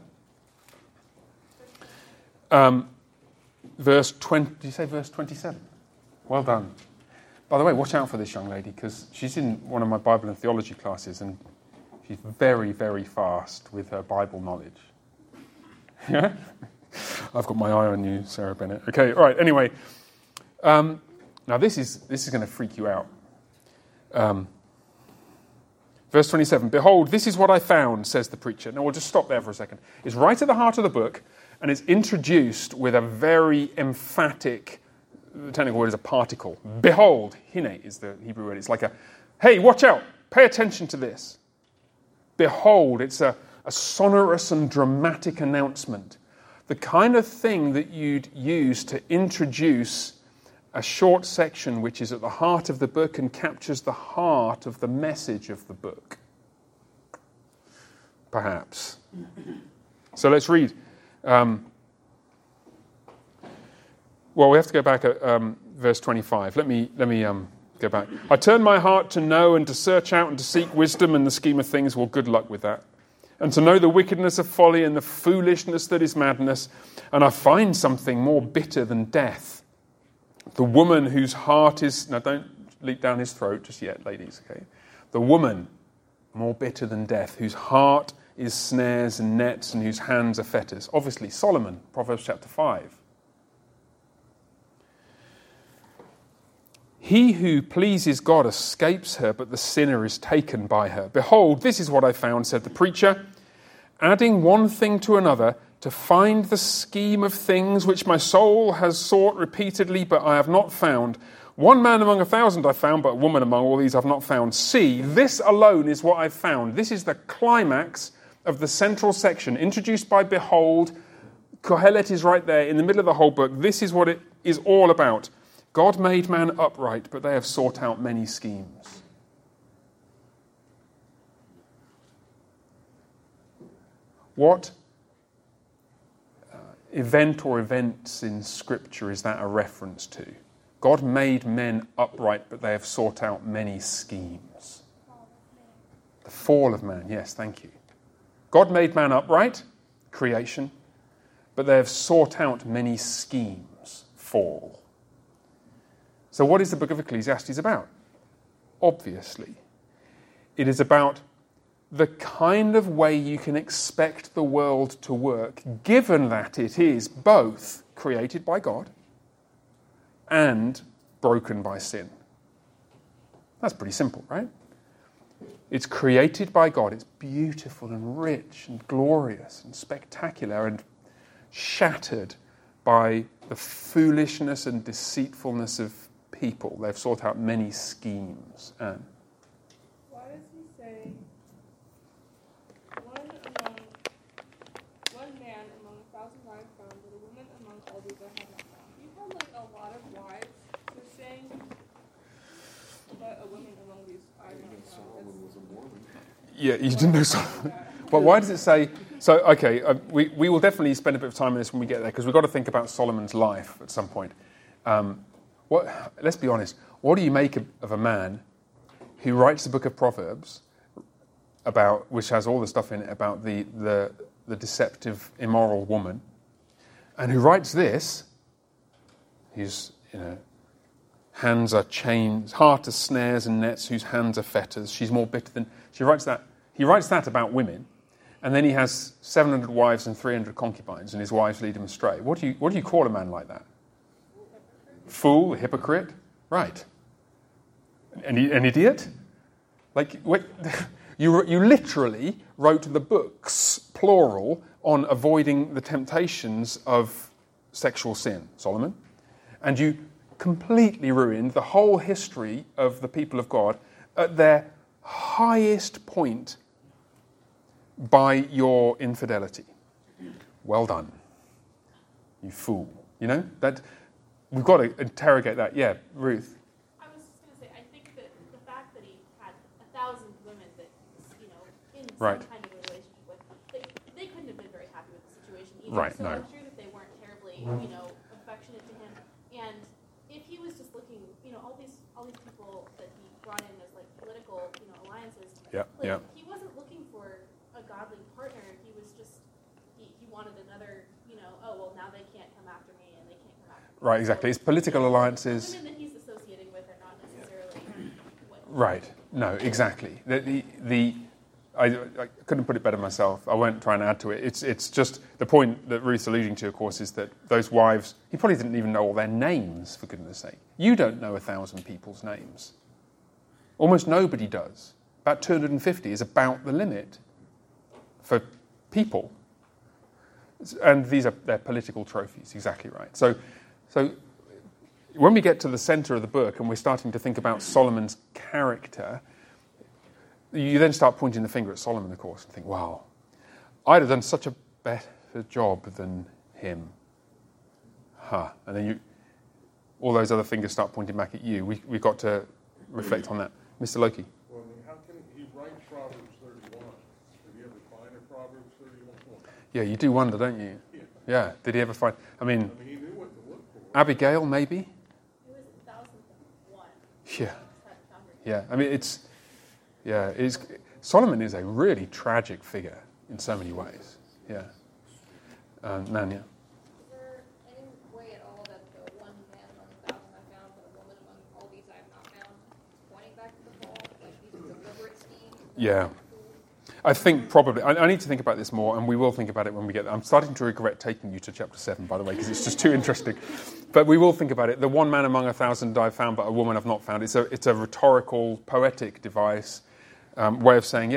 Verse 20, did you say verse 27? Well done. By the way, watch out for this young lady, because she's in one of my Bible and theology classes, and she's very, very fast with her Bible knowledge. Yeah? I've got my eye on you, Sarah Bennett. Okay, all right, anyway. Now this is going to freak you out. Verse 27, behold, this is what I found, says the preacher. Now we'll just stop there for a second. It's right at the heart of the book, and it's introduced with a very emphatic, the technical word is a particle. Behold, hine is the Hebrew word. It's like a, hey, watch out, pay attention to this. Behold, it's a sonorous and dramatic announcement. The kind of thing that you'd use to introduce a short section which is at the heart of the book and captures the heart of the message of the book. Perhaps. So let's read. Well, we have to go back at verse 25. Let me go back. I turn my heart to know and to search out and to seek wisdom and the scheme of things. Well, good luck with that. And to know the wickedness of folly and the foolishness that is madness. And I find something more bitter than death. The woman whose heart is... Now, don't leap down his throat just yet, ladies, okay? The woman more bitter than death, whose heart is snares and nets and whose hands are fetters. Obviously, Solomon, Proverbs chapter 5. He who pleases God escapes her, but the sinner is taken by her. Behold, this is what I found, said the preacher, adding one thing to another, to find the scheme of things which my soul has sought repeatedly, but I have not found. One man among 1,000 I found, but a woman among all these I've not found. See, this alone is what I've found. This is the climax of the central section, introduced by Behold. Kohelet is right there in the middle of the whole book. This is what it is all about. God made man upright, but they have sought out many schemes. What event or events in Scripture is that a reference to? God made men upright, but they have sought out many schemes. The fall of man, yes, thank you. God made man upright, creation, but they have sought out many schemes, fall. So what is the book of Ecclesiastes about? Obviously, it is about the kind of way you can expect the world to work, given that it is both created by God and broken by sin. That's pretty simple, right? It's created by God. It's beautiful and rich and glorious and spectacular and shattered by the foolishness and deceitfulness of people. They've sought out many schemes. And Why does he say one man among 1,000 wives found, but a woman among all these I have not found? You have like a lot of wives. You're saying, but a woman among these I have not found. Solomon was a Mormon. yeah, you didn't know something. But why does it say... So, okay, we will definitely spend a bit of time on this when we get there, because we've got to think about Solomon's life at some point. Let's be honest. What do you make of a man who writes the book of Proverbs, which has all the stuff in it about the deceptive, immoral woman, and who writes this? His hands are chains, heart are snares and nets, whose hands are fetters. She's more bitter than... He writes that about women. And then he has 700 wives and 300 concubines, and his wives lead him astray. What do you call a man like that? Fool, a hypocrite? Right. An idiot? Like, you literally wrote the books, plural, on avoiding the temptations of sexual sin, Solomon. And you completely ruined the whole history of the people of God at their highest point by your infidelity. Well done, you fool. You know, that we've got to interrogate that. Yeah, Ruth. I was just going to say, I think that the fact that he had 1,000 women that he was, in some Right. kind of a relationship with, they couldn't have been very happy with the situation either. Right, So no. I'm sure that they weren't terribly, affectionate to him. And if he was just looking, all these people that he brought in as like political, alliances. Yeah, yeah. He wasn't looking for a godly partner. He was just he wanted another. Now they can't come after me, and they can't come after me. Right, exactly. It's political alliances. The women that he's associating with are not necessarily what. Right. No, exactly. I couldn't put it better myself. I won't try and add to it. It's just the point that Ruth's alluding to, of course, is that those wives, he probably didn't even know all their names, for goodness sake. You don't know 1,000 people's names. Almost nobody does. About 250 is about the limit for people. And they're political trophies, exactly right. So when we get to the centre of the book and we're starting to think about Solomon's character, you then start pointing the finger at Solomon, of course, and think, wow, I'd have done such a better job than him. And then all those other fingers start pointing back at you. We've got to reflect on that. Mr. Loki. Well, how can he write Proverbs 31? Did he ever find a Proverbs 31? Yeah, you do wonder, don't you? Yeah. Did he ever find... I mean, he knew what to look for. Abigail, maybe? It was 1,001. Yeah. Yeah, I mean, Solomon is a really tragic figure in so many ways. Yeah. Nanya. Is there any way at all that the one man among 1,000 I found, but a woman among all these I have not found, is pointing back to the fall? Like these are deliberate schemes? Yeah. I think probably... I need to think about this more, and we will think about it when we get there. I'm starting to regret taking you to chapter 7, by the way, because it's just too interesting. But we will think about it. The one man among 1,000 I've found, but a woman I've not found. It's a rhetorical, poetic device, way of saying,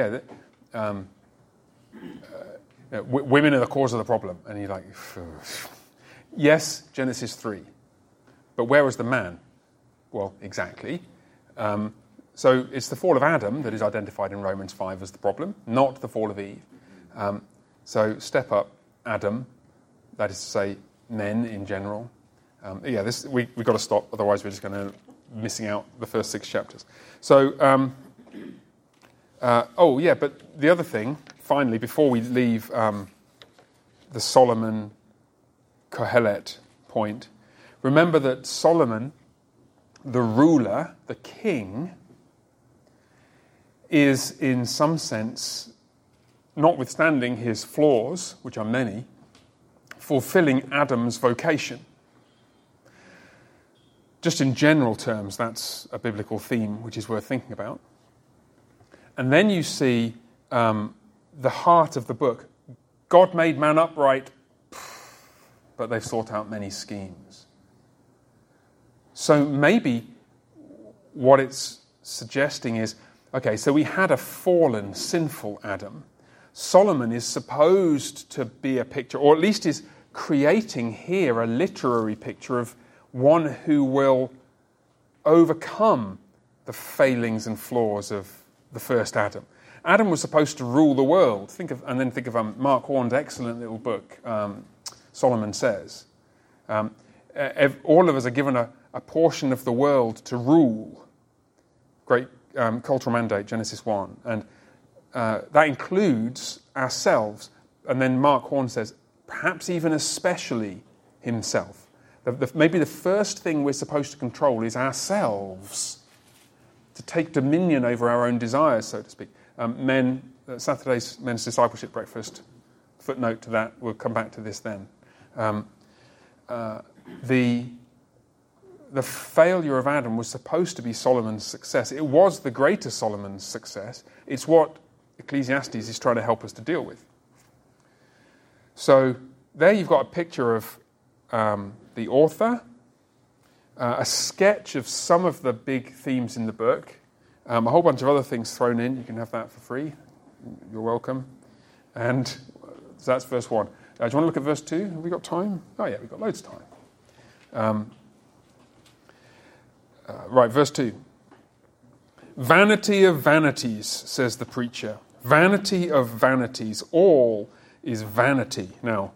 women are the cause of the problem. And you're like, yes, Genesis 3. But where was the man? Well, exactly. So it's the fall of Adam that is identified in Romans 5 as the problem, not the fall of Eve. So step up, Adam, that is to say, men in general. We've got to stop, otherwise we're just going to missing out the first 6 chapters. So, but the other thing, finally, before we leave the Solomon Kohelet point, remember that Solomon, the ruler, the king, is in some sense, notwithstanding his flaws, which are many, fulfilling Adam's vocation. Just in general terms, that's a biblical theme which is worth thinking about. And then you see the heart of the book. God made man upright, but they've sought out many schemes. So maybe what it's suggesting is Okay, so we had a fallen, sinful Adam. Solomon is supposed to be a picture, or at least is creating here a literary picture of one who will overcome the failings and flaws of the first Adam. Adam was supposed to rule the world. Think of Mark Horn's excellent little book, Solomon Says. All of us are given a portion of the world to rule. Great cultural mandate, Genesis 1. And that includes ourselves. And then Mark Horn says, perhaps even especially himself. Maybe the first thing we're supposed to control is ourselves, to take dominion over our own desires, so to speak. Saturday's men's discipleship breakfast, footnote to that, we'll come back to this then. The failure of Adam was supposed to be Solomon's success. It was the greater Solomon's success. It's what Ecclesiastes is trying to help us to deal with. So there you've got a picture of the author, a sketch of some of the big themes in the book, a whole bunch of other things thrown in. You can have that for free. You're welcome. And so that's verse 1. Do you want to look at verse 2? Have we got time? Oh yeah, we've got loads of time. Right, verse 2. Vanity of vanities, says the preacher. Vanity of vanities. All is vanity. Now,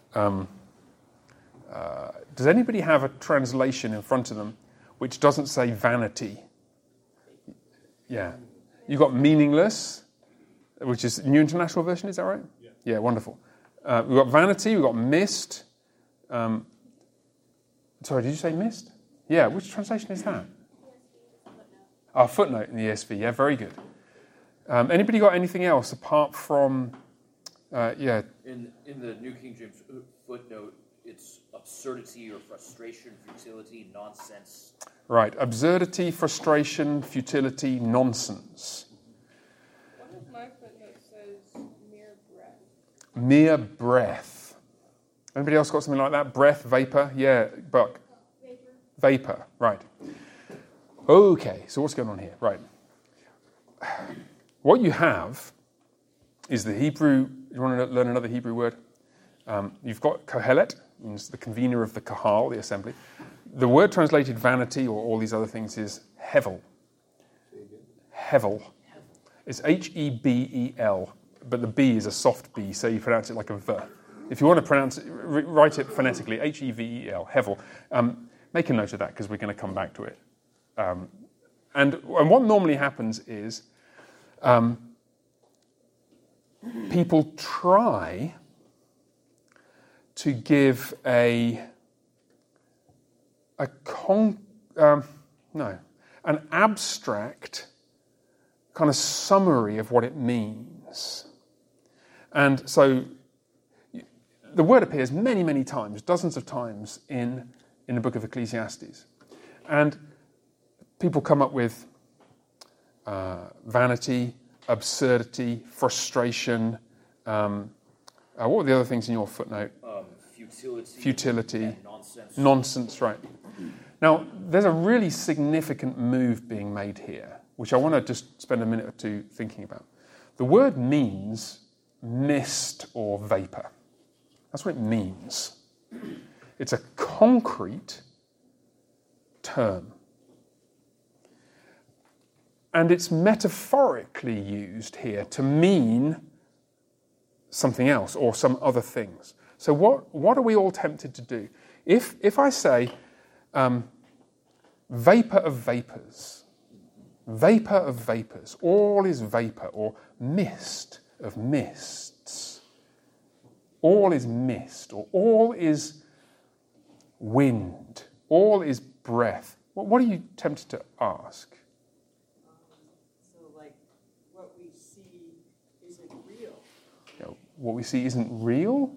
does anybody have a translation in front of them which doesn't say vanity? Yeah. You've got meaningless, which is New International Version, is that right? Yeah. Yeah, wonderful. We've got vanity, we've got mist. Sorry, did you say mist? Yeah, which translation is that? Footnote in the ESV, yeah, very good. Anybody got anything else apart from, In the New King James footnote, it's absurdity or frustration, futility, nonsense. Right, absurdity, frustration, futility, nonsense. One of my footnotes says mere breath. Mere breath. Anybody else got something like that? Breath, vapor? Yeah, Buck. Vapor, right. Okay, so what's going on here? Right. What you have is the Hebrew. You want to learn another Hebrew word? You've got Kohelet, means the convener of the Kahal, the assembly. The word translated vanity or all these other things is hevel. Hevel. It's Hebel, but the B is a soft B, so you pronounce it like a V. If you want to pronounce it, write it phonetically, Hevel, hevel. Make a note of that because we're going to come back to it. And what normally happens is people try to give an abstract kind of summary of what it means. And so the word appears many, many times, dozens of times in the book of Ecclesiastes. And people come up with vanity, absurdity, frustration. What were the other things in your footnote? Futility. And nonsense. Nonsense, right. Now, there's a really significant move being made here, which I want to just spend a minute or two thinking about. The word means mist or vapor. That's what it means. It's a concrete term. And it's metaphorically used here to mean something else or some other things. So what are we all tempted to do? If I say vapor of vapors, all is vapor, or mist of mists, all is mist, or all is wind, all is breath. What are you tempted to ask? So, like, what we see isn't real. What we see isn't real?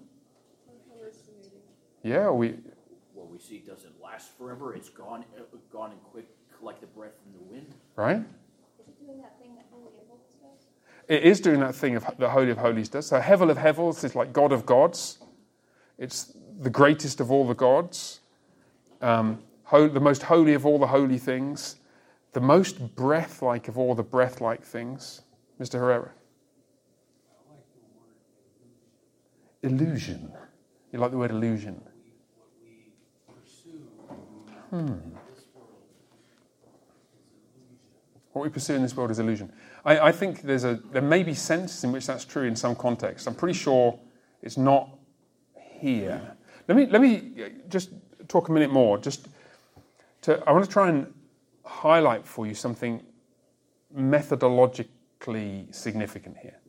Yeah, What we see doesn't last forever. It's gone and quick, like the breath in the wind. Right? Is it doing that thing that Holy of Holies does? It is doing that thing that Holy of Holies does. So Hevel of Hevels is like God of gods. It's the greatest of all the gods. The most holy of all the holy things. the most breath-like of all the breath-like things? Mr. Herrera? I like the word Illusion. You like the word illusion? what we pursue in this world is illusion. What we pursue in this world is illusion. I think there may be senses in which that's true in some context. I'm pretty sure it's not here. Let me just talk a minute more. I want to try and highlight for you something methodologically significant here.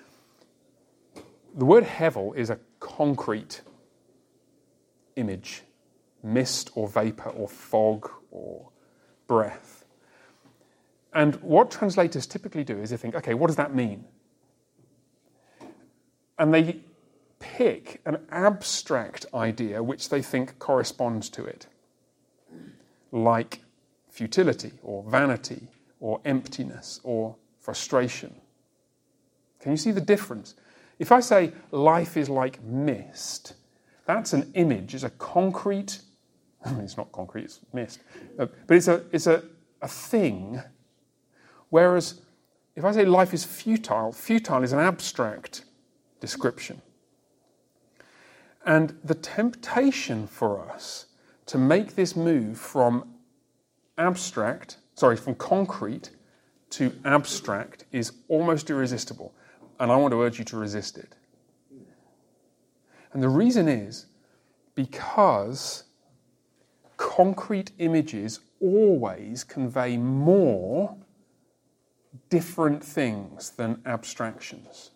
The word hevel is a concrete image, mist or vapor or fog or breath. And what translators typically do is they think, okay, what does that mean? And they pick an abstract idea which they think corresponds to it, like futility or vanity or emptiness or frustration. Can you see the difference? If I say life is like mist, that's an image, it's a concrete, it's not concrete, it's mist, but it's a thing. Whereas if I say life is futile, futile is an abstract description. And the temptation for us to make this move from concrete to abstract is almost irresistible. And I want to urge you to resist it. And the reason is because concrete images always convey more different things than abstractions.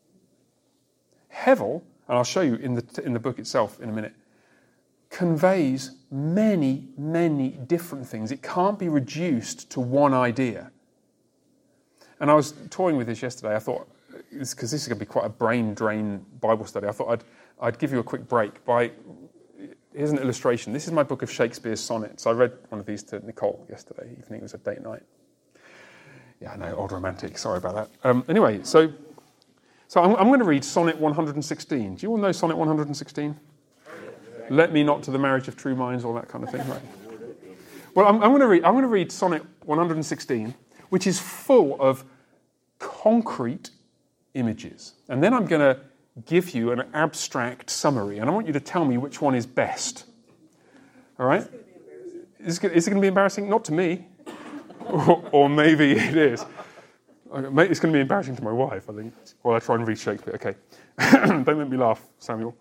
Hevel, and I'll show you in the book itself in a minute, conveys many, many different things. It can't be reduced to one idea. And I was toying with this yesterday. I thought, because this is going to be quite a brain drain Bible study, I thought I'd give you a quick break here's an illustration. This is my book of Shakespeare's sonnets. I read one of these to Nicole yesterday evening. It was a date night. Yeah, I know, old romantic. Sorry about that. Anyway, so I'm going to read Sonnet 116. Do you all know Sonnet 116? Let me not to the marriage of true minds, all that kind of thing, right? Well, I'm going to read Sonnet 116, which is full of concrete images, and then I'm going to give you an abstract summary, and I want you to tell me which one is best. All right? Is it going to be embarrassing? Not to me. Or maybe it is. It's going to be embarrassing to my wife, I think, while I try and read Shakespeare. Okay. Don't make me laugh, Samuel.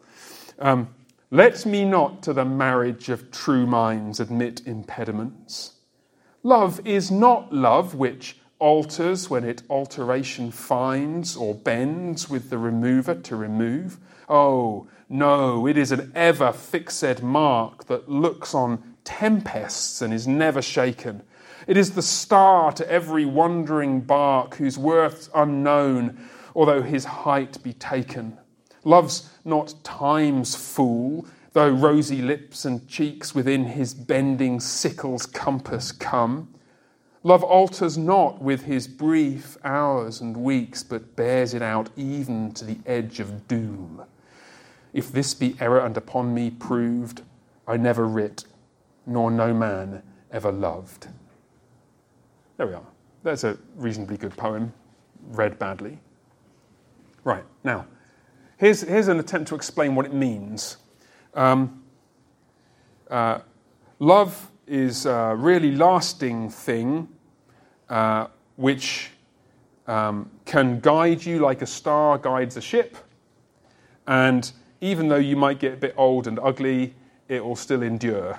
Let me not to the marriage of true minds admit impediments. Love is not love which alters when it alteration finds, or bends with the remover to remove. Oh, no, it is an ever fixed mark that looks on tempests and is never shaken. It is the star to every wandering bark whose worth's unknown, although his height be taken. Love's not time's fool, though rosy lips and cheeks within his bending sickle's compass come. Love alters not with his brief hours and weeks, but bears it out even to the edge of doom. If this be error and upon me proved, I never writ, nor no man ever loved. There we are. That's a reasonably good poem, read badly. Right, now, here's an attempt to explain what it means. Love is a really lasting thing which can guide you like a star guides a ship, and even though you might get a bit old and ugly, it will still endure.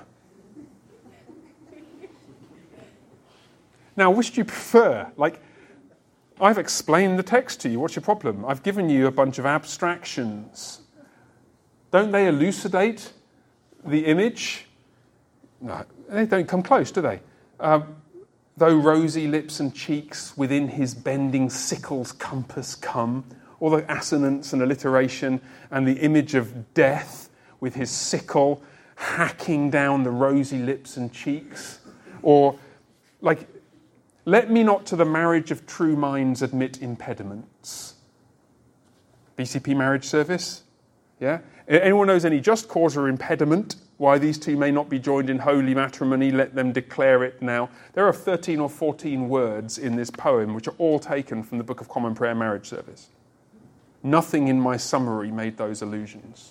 Now, which do you prefer? I've explained the text to you. What's your problem? I've given you a bunch of abstractions. Don't they elucidate the image? No, they don't come close, do they? Though rosy lips and cheeks within his bending sickle's compass come, all the assonance and alliteration and the image of death with his sickle hacking down the rosy lips and cheeks. Or, let me not to the marriage of true minds admit impediments. BCP marriage service? Yeah? Anyone knows any just cause or impediment why these two may not be joined in holy matrimony, let them declare it now. There are 13 or 14 words in this poem which are all taken from the Book of Common Prayer marriage service. Nothing in my summary made those allusions.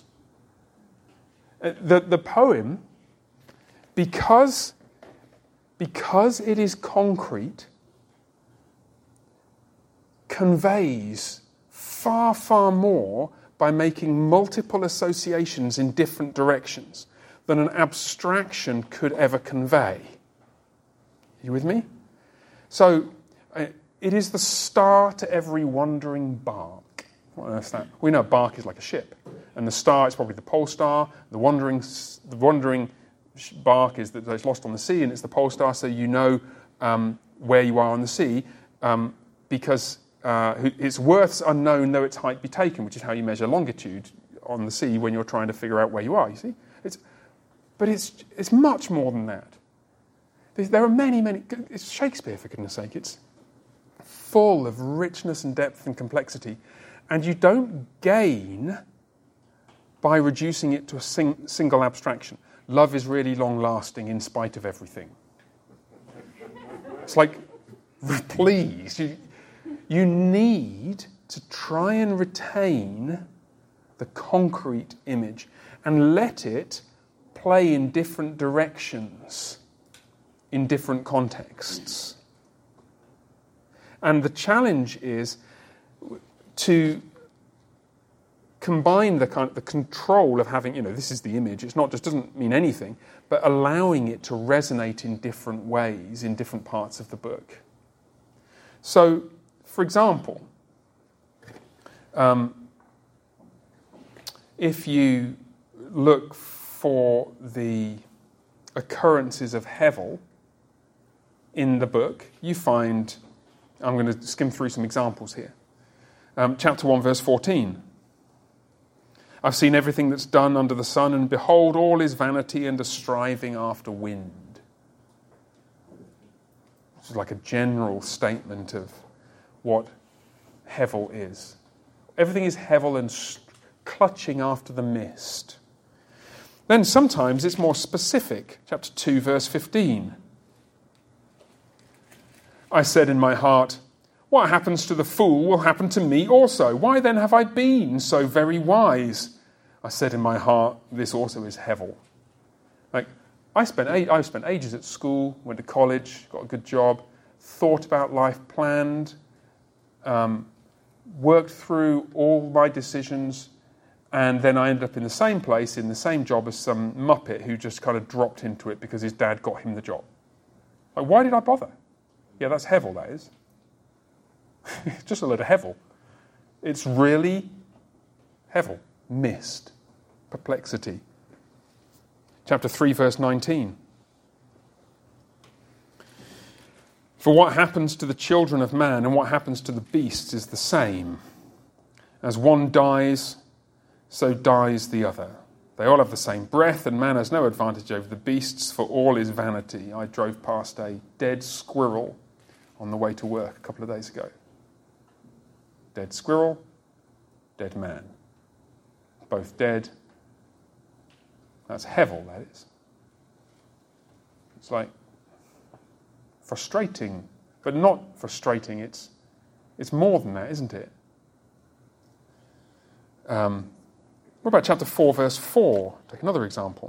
The poem, because it is concrete, conveys far, far more by making multiple associations in different directions than an abstraction could ever convey. Are you with me? So, it is the star to every wandering bark. What on earth's that? We know a bark is like a ship. And the star is probably the pole star. The wandering bark is that it's lost on the sea, and it's the pole star, so you know where you are on the sea, because its worth's unknown, though its height be taken, which is how you measure longitude on the sea when you're trying to figure out where you are, you see? But it's much more than that. There are many, it's Shakespeare, for goodness sake. It's full of richness and depth and complexity, and you don't gain by reducing it to a single abstraction. Love is really long-lasting in spite of everything. It's like, please, you need to try and retain the concrete image and let it play in different directions, in different contexts. And the challenge is to combine the control of having, this is the image, it's not just doesn't mean anything, but allowing it to resonate in different ways in different parts of the book. So, for example, if you look for the occurrences of Hevel in the book, you find, I'm going to skim through some examples here. Chapter 1, verse 14. I've seen everything that's done under the sun, and behold, all is vanity and a striving after wind. This is like a general statement of what Hevel is. Everything is Hevel and clutching after the mist. Then sometimes it's more specific. Chapter 2, verse 15. I said in my heart, what happens to the fool will happen to me also. Why then have I been so very wise? I said in my heart, this also is Hevel. Like, I spent ages at school, went to college, got a good job, thought about life, planned, worked through all my decisions, and then I ended up in the same place, in the same job as some muppet who just kind of dropped into it because his dad got him the job. Like, why did I bother? Yeah, that's Hevel, that is. It's just a load of Hevel. It's really Hevel. Mist. Perplexity. Chapter 3, verse 19. For what happens to the children of man and what happens to the beasts is the same. As one dies, so dies the other. They all have the same breath, and man has no advantage over the beasts, for all is vanity. I drove past a dead squirrel on the way to work a couple of days ago. Dead squirrel, dead man. Both dead. That's Hevel, that is. It's like frustrating, but not frustrating. It's more than that, isn't it? What about chapter 4, verse 4? Take another example.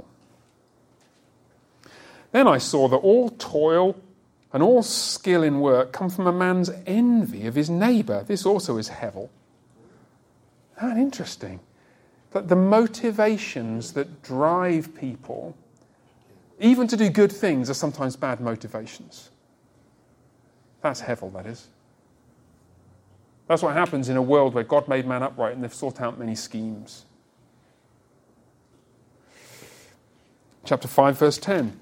Then I saw that all toil and all skill in work come from a man's envy of his neighbour. This also is Hevel. Isn't that interesting? That the motivations that drive people, even to do good things, are sometimes bad motivations. That's Hevel, that is. That's what happens in a world where God made man upright and they've sought out many schemes. Chapter 5, verse 10.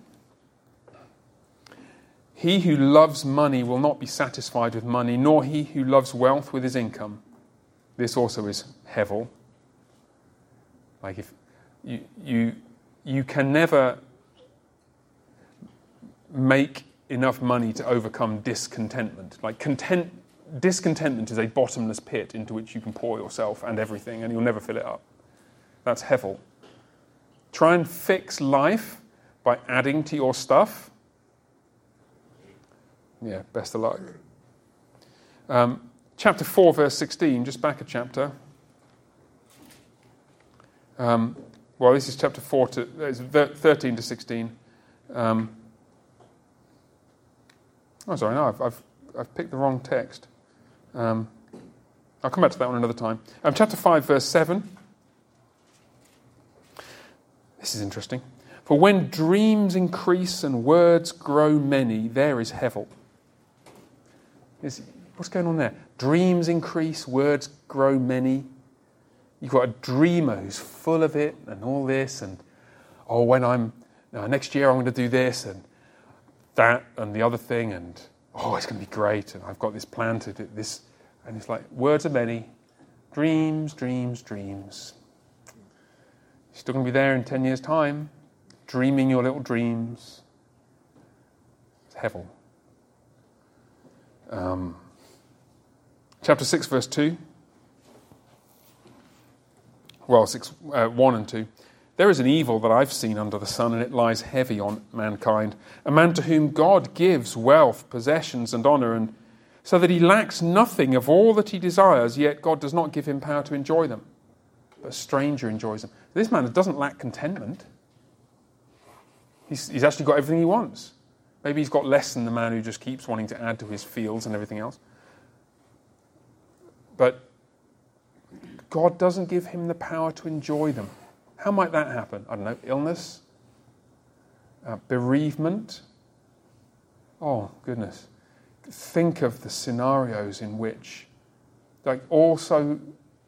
He who loves money will not be satisfied with money, nor he who loves wealth with his income. This also is Hevel. Like, if you can never make enough money to overcome discontentment. Like, discontentment is a bottomless pit into which you can pour yourself and everything, and you'll never fill it up. That's Hevel. try and fix life by adding to your stuff, yeah, best of luck. Chapter 4, verse 16, just back a chapter. Well, this is chapter 4 to 13 to 16. Oh, sorry, no, I've picked the wrong text. I'll come back to that one another time. Chapter 5, verse 7. This is interesting. For when dreams increase and words grow many, there is hevel. What's going on there? Dreams increase, words grow many. You've got a dreamer who's full of it and all this, and next year I'm going to do this and that and the other thing, and it's going to be great, and I've got this plan to do this. And it's like, words are many, dreams, dreams, dreams. You're still going to be there in 10 years' time, dreaming your little dreams. It's hevel. Chapter 6, verse 2. Well, 1 and 2. There is an evil that I've seen under the sun, and it lies heavy on mankind. A man to whom God gives wealth, possessions, and honour, and so that he lacks nothing of all that he desires, yet God does not give him power to enjoy them. But a stranger enjoys them. This man doesn't lack contentment. He's actually got everything he wants. Maybe he's got less than the man who just keeps wanting to add to his fields and everything else. But God doesn't give him the power to enjoy them. How might that happen? I don't know, illness, bereavement. Oh, goodness. Think of the scenarios in which, all so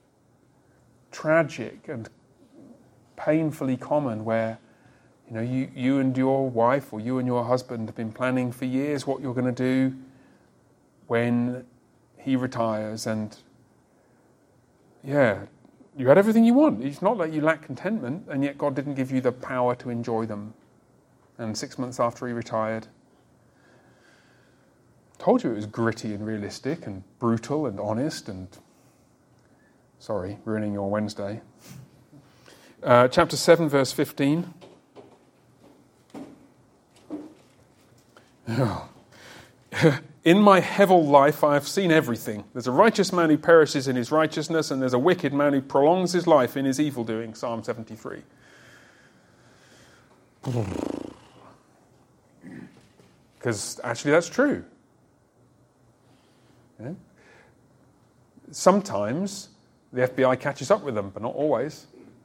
tragic and painfully common, where you and your wife or you and your husband have been planning for years what you're going to do when he retires, and you had everything you want. It's not like you lack contentment, and yet God didn't give you the power to enjoy them. And 6 months after he retired, told you it was gritty and realistic and brutal and honest and... Sorry, ruining your Wednesday. Chapter 7, verse 15. In my hevel life I have seen everything. There's a righteous man who perishes in his righteousness, and there's a wicked man who prolongs his life in his evil-doing. Psalm 73. Because actually that's true. Sometimes the FBI catches up with them, but not always.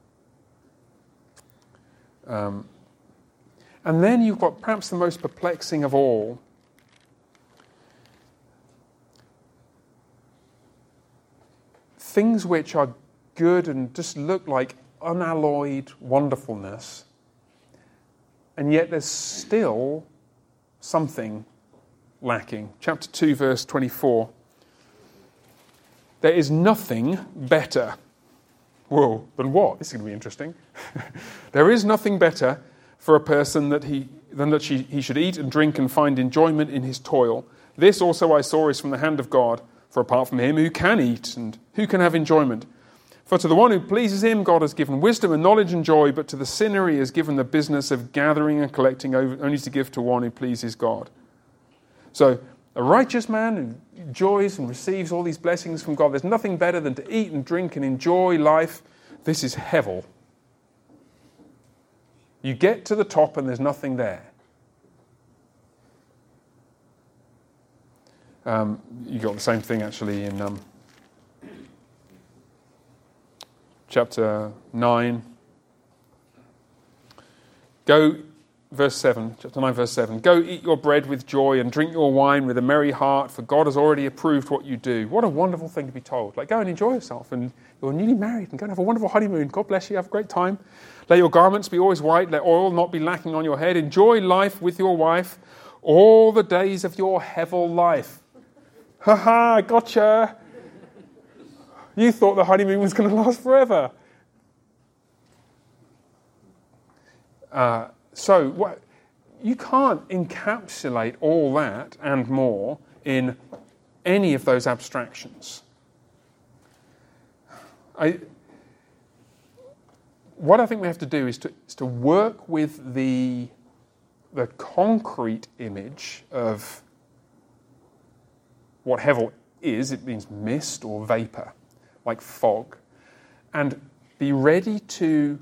And then you've got perhaps the most perplexing of all. Things which are good and just look like unalloyed wonderfulness, and yet there's still something lacking. Chapter 2, verse 24. There is nothing better. Whoa, than what? This is going to be interesting. There is nothing better for a person than that he should eat and drink and find enjoyment in his toil. This also I saw is from the hand of God. For apart from him, who can eat and who can have enjoyment? For to the one who pleases him, God has given wisdom and knowledge and joy, but to the sinner he has given the business of gathering and collecting only to give to one who pleases God. So, a righteous man who enjoys and receives all these blessings from God, there's nothing better than to eat and drink and enjoy life. This is hevel. You get to the top and there's nothing there. You got the same thing actually in chapter 9. Go, verse 7, chapter 9, verse 7. Go eat your bread with joy and drink your wine with a merry heart, for God has already approved what you do. What a wonderful thing to be told. Go and enjoy yourself, and you're newly married, and go and have a wonderful honeymoon. God bless you, have a great time. Let your garments be always white, let oil not be lacking on your head. Enjoy life with your wife all the days of your hevel life. Ha-ha, gotcha. You thought the honeymoon was going to last forever. You can't encapsulate all that and more in any of those abstractions. what I think we have to do is to work with the concrete image of what Hevel is. It means mist or vapor, like fog, and be ready to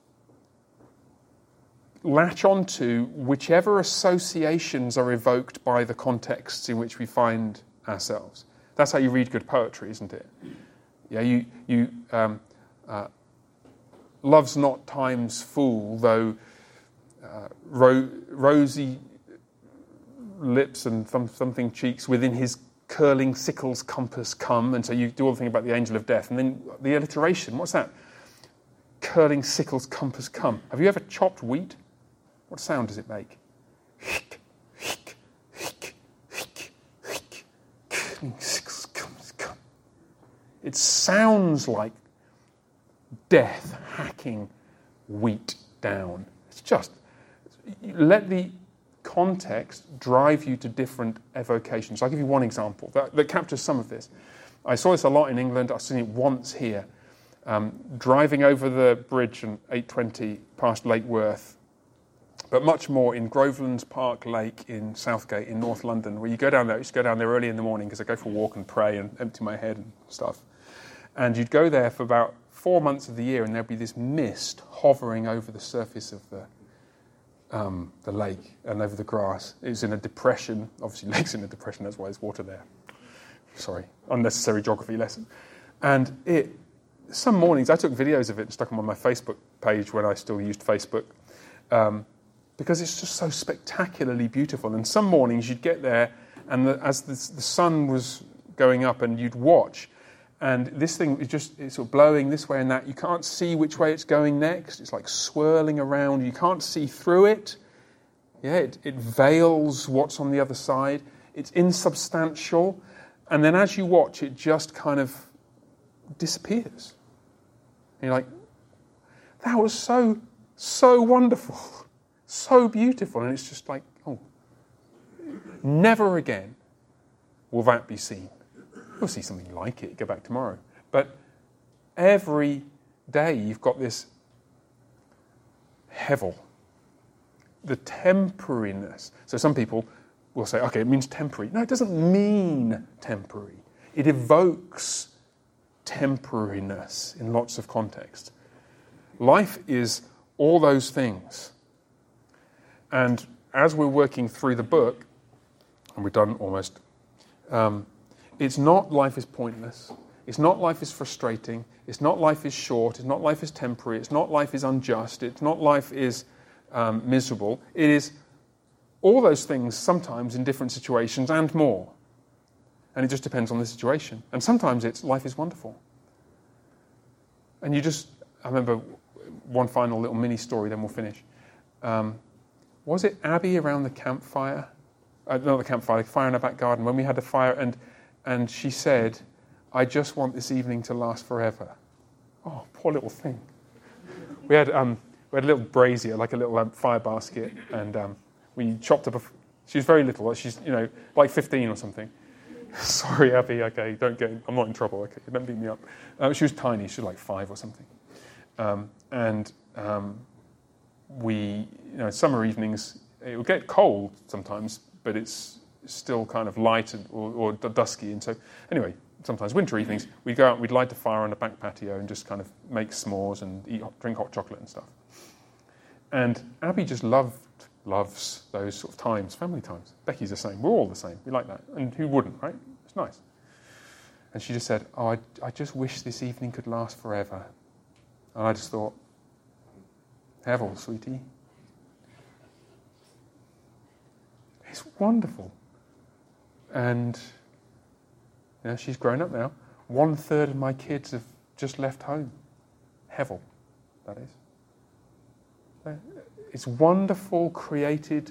latch onto whichever associations are evoked by the contexts in which we find ourselves. That's how you read good poetry, isn't it? Yeah, love's not time's fool, though rosy lips and something cheeks within his curling sickle's compass come, and so you do all the thing about the angel of death, and then the alliteration. What's that? Curling sickle's compass come. Have you ever chopped wheat? What sound does it make? It sounds like death hacking wheat down. It's just, let the context drive you to different evocations. I'll give you one example that captures some of this. I saw this a lot in England. I've seen it once here. Driving over the bridge on 820 past Lake Worth, but much more in Grovelands Park Lake in Southgate in North London, where you go down there. I used to go down there early in the morning because I go for a walk and pray and empty my head and stuff. And you'd go there for about 4 months of the year, and there'd be this mist hovering over the surface of the lake and over the grass. It was in a depression. Obviously, lake's in a depression. That's why there's water there. Sorry, unnecessary geography lesson. And some mornings, I took videos of it and stuck them on my Facebook page when I still used Facebook, because it's just so spectacularly beautiful. And some mornings you'd get there, and as the sun was going up, and you'd watch, and this thing is it's sort of blowing this way and that. You can't see which way it's going next. It's like swirling around. You can't see through it. Yeah, it veils what's on the other side. It's insubstantial. And then as you watch, it just kind of disappears. And you're like, that was so wonderful, so beautiful. And it's just like, oh, never again will that be seen. You'll see something like it, go back tomorrow. But every day you've got this hevel, the temporariness. So some people will say, okay, it means temporary. No, it doesn't mean temporary. It evokes temporariness in lots of contexts. Life is all those things. And as we're working through the book, and we're done almost, it's not life is pointless. It's not life is frustrating. It's not life is short. It's not life is temporary. It's not life is unjust. It's not life is miserable. It is all those things sometimes in different situations and more. And it just depends on the situation. And sometimes it's life is wonderful. And I remember one final little mini story, then we'll finish. Was it Abby around the campfire? Not the campfire, the fire in our back garden, when we had a fire, and she said, I just want this evening to last forever. Oh, poor little thing. We had a little brazier, like a little fire basket, and we chopped up she was very little, she's, like 15 or something. Sorry, Abby, okay, I'm not in trouble, okay, don't beat me up. She was tiny, she was like 5 or something. We, summer evenings, it would get cold sometimes, but it's still kind of light or dusky. And so, anyway, sometimes winter evenings, we'd go out and we'd light a fire on the back patio and just kind of make s'mores and drink hot chocolate and stuff. And Abby just loves those sort of times, family times. Becky's the same. We're all the same. We like that. And who wouldn't, right? It's nice. And she just said, oh, I just wish this evening could last forever. And I just thought, Hevel, sweetie. It's wonderful. And she's grown up now. 1/3 of my kids have just left home. Hevel, that is. It's wonderful, created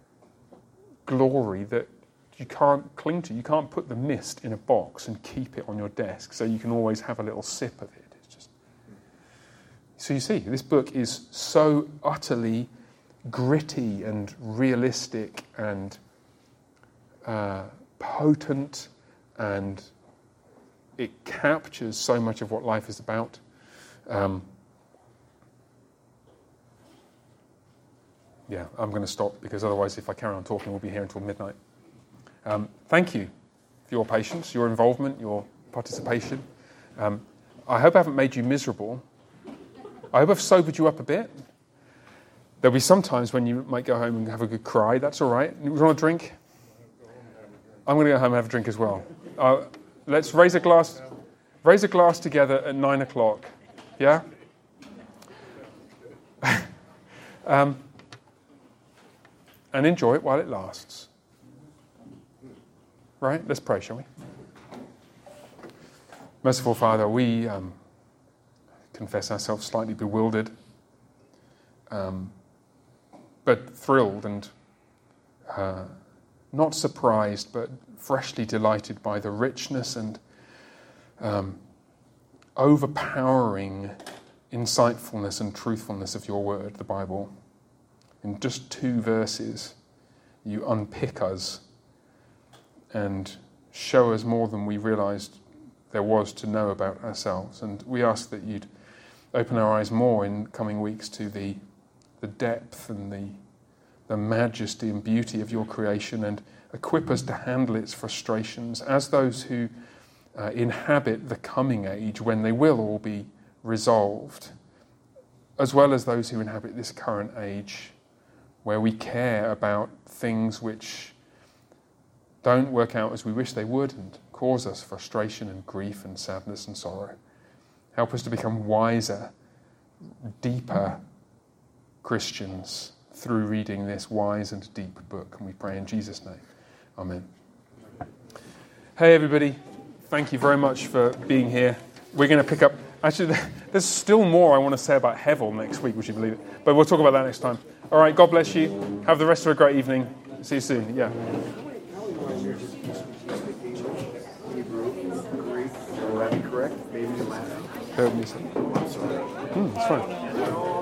glory that you can't cling to. You can't put the mist in a box and keep it on your desk so you can always have a little sip of it. It's just. So you see, this book is so utterly gritty and realistic and potent, and it captures so much of what life is about. Yeah, I'm going to stop because otherwise if I carry on talking, we'll be here until midnight. Thank you for your patience, your involvement, your participation. I hope I haven't made you miserable. I hope I've sobered you up a bit. There'll be some times when you might go home and have a good cry. That's all right. You want a drink? I'm going to go home and have a drink as well. Let's raise a glass together at 9 o'clock. Yeah? And enjoy it while it lasts. Right? Let's pray, shall we? Merciful Father, we confess ourselves slightly bewildered, but thrilled and not surprised, but freshly delighted by the richness and overpowering insightfulness and truthfulness of your word, the Bible. In just 2 verses, you unpick us and show us more than we realized there was to know about ourselves. And we ask that you'd open our eyes more in coming weeks to the depth and the majesty and beauty of your creation, and equip us to handle its frustrations as those who inhabit the coming age when they will all be resolved, as well as those who inhabit this current age where we care about things which don't work out as we wish they would and cause us frustration and grief and sadness and sorrow. Help us to become wiser, deeper Christians through reading this wise and deep book. And we pray in Jesus' name. Amen. Hey, everybody. Thank you very much for being here. We're going to pick up... Actually, there's still more I want to say about Hevel next week, would you believe it? But we'll talk about that next time. All right, God bless you. Have the rest of a great evening. See you soon. Yeah. Will that be correct? Maybe Latin? It's fine.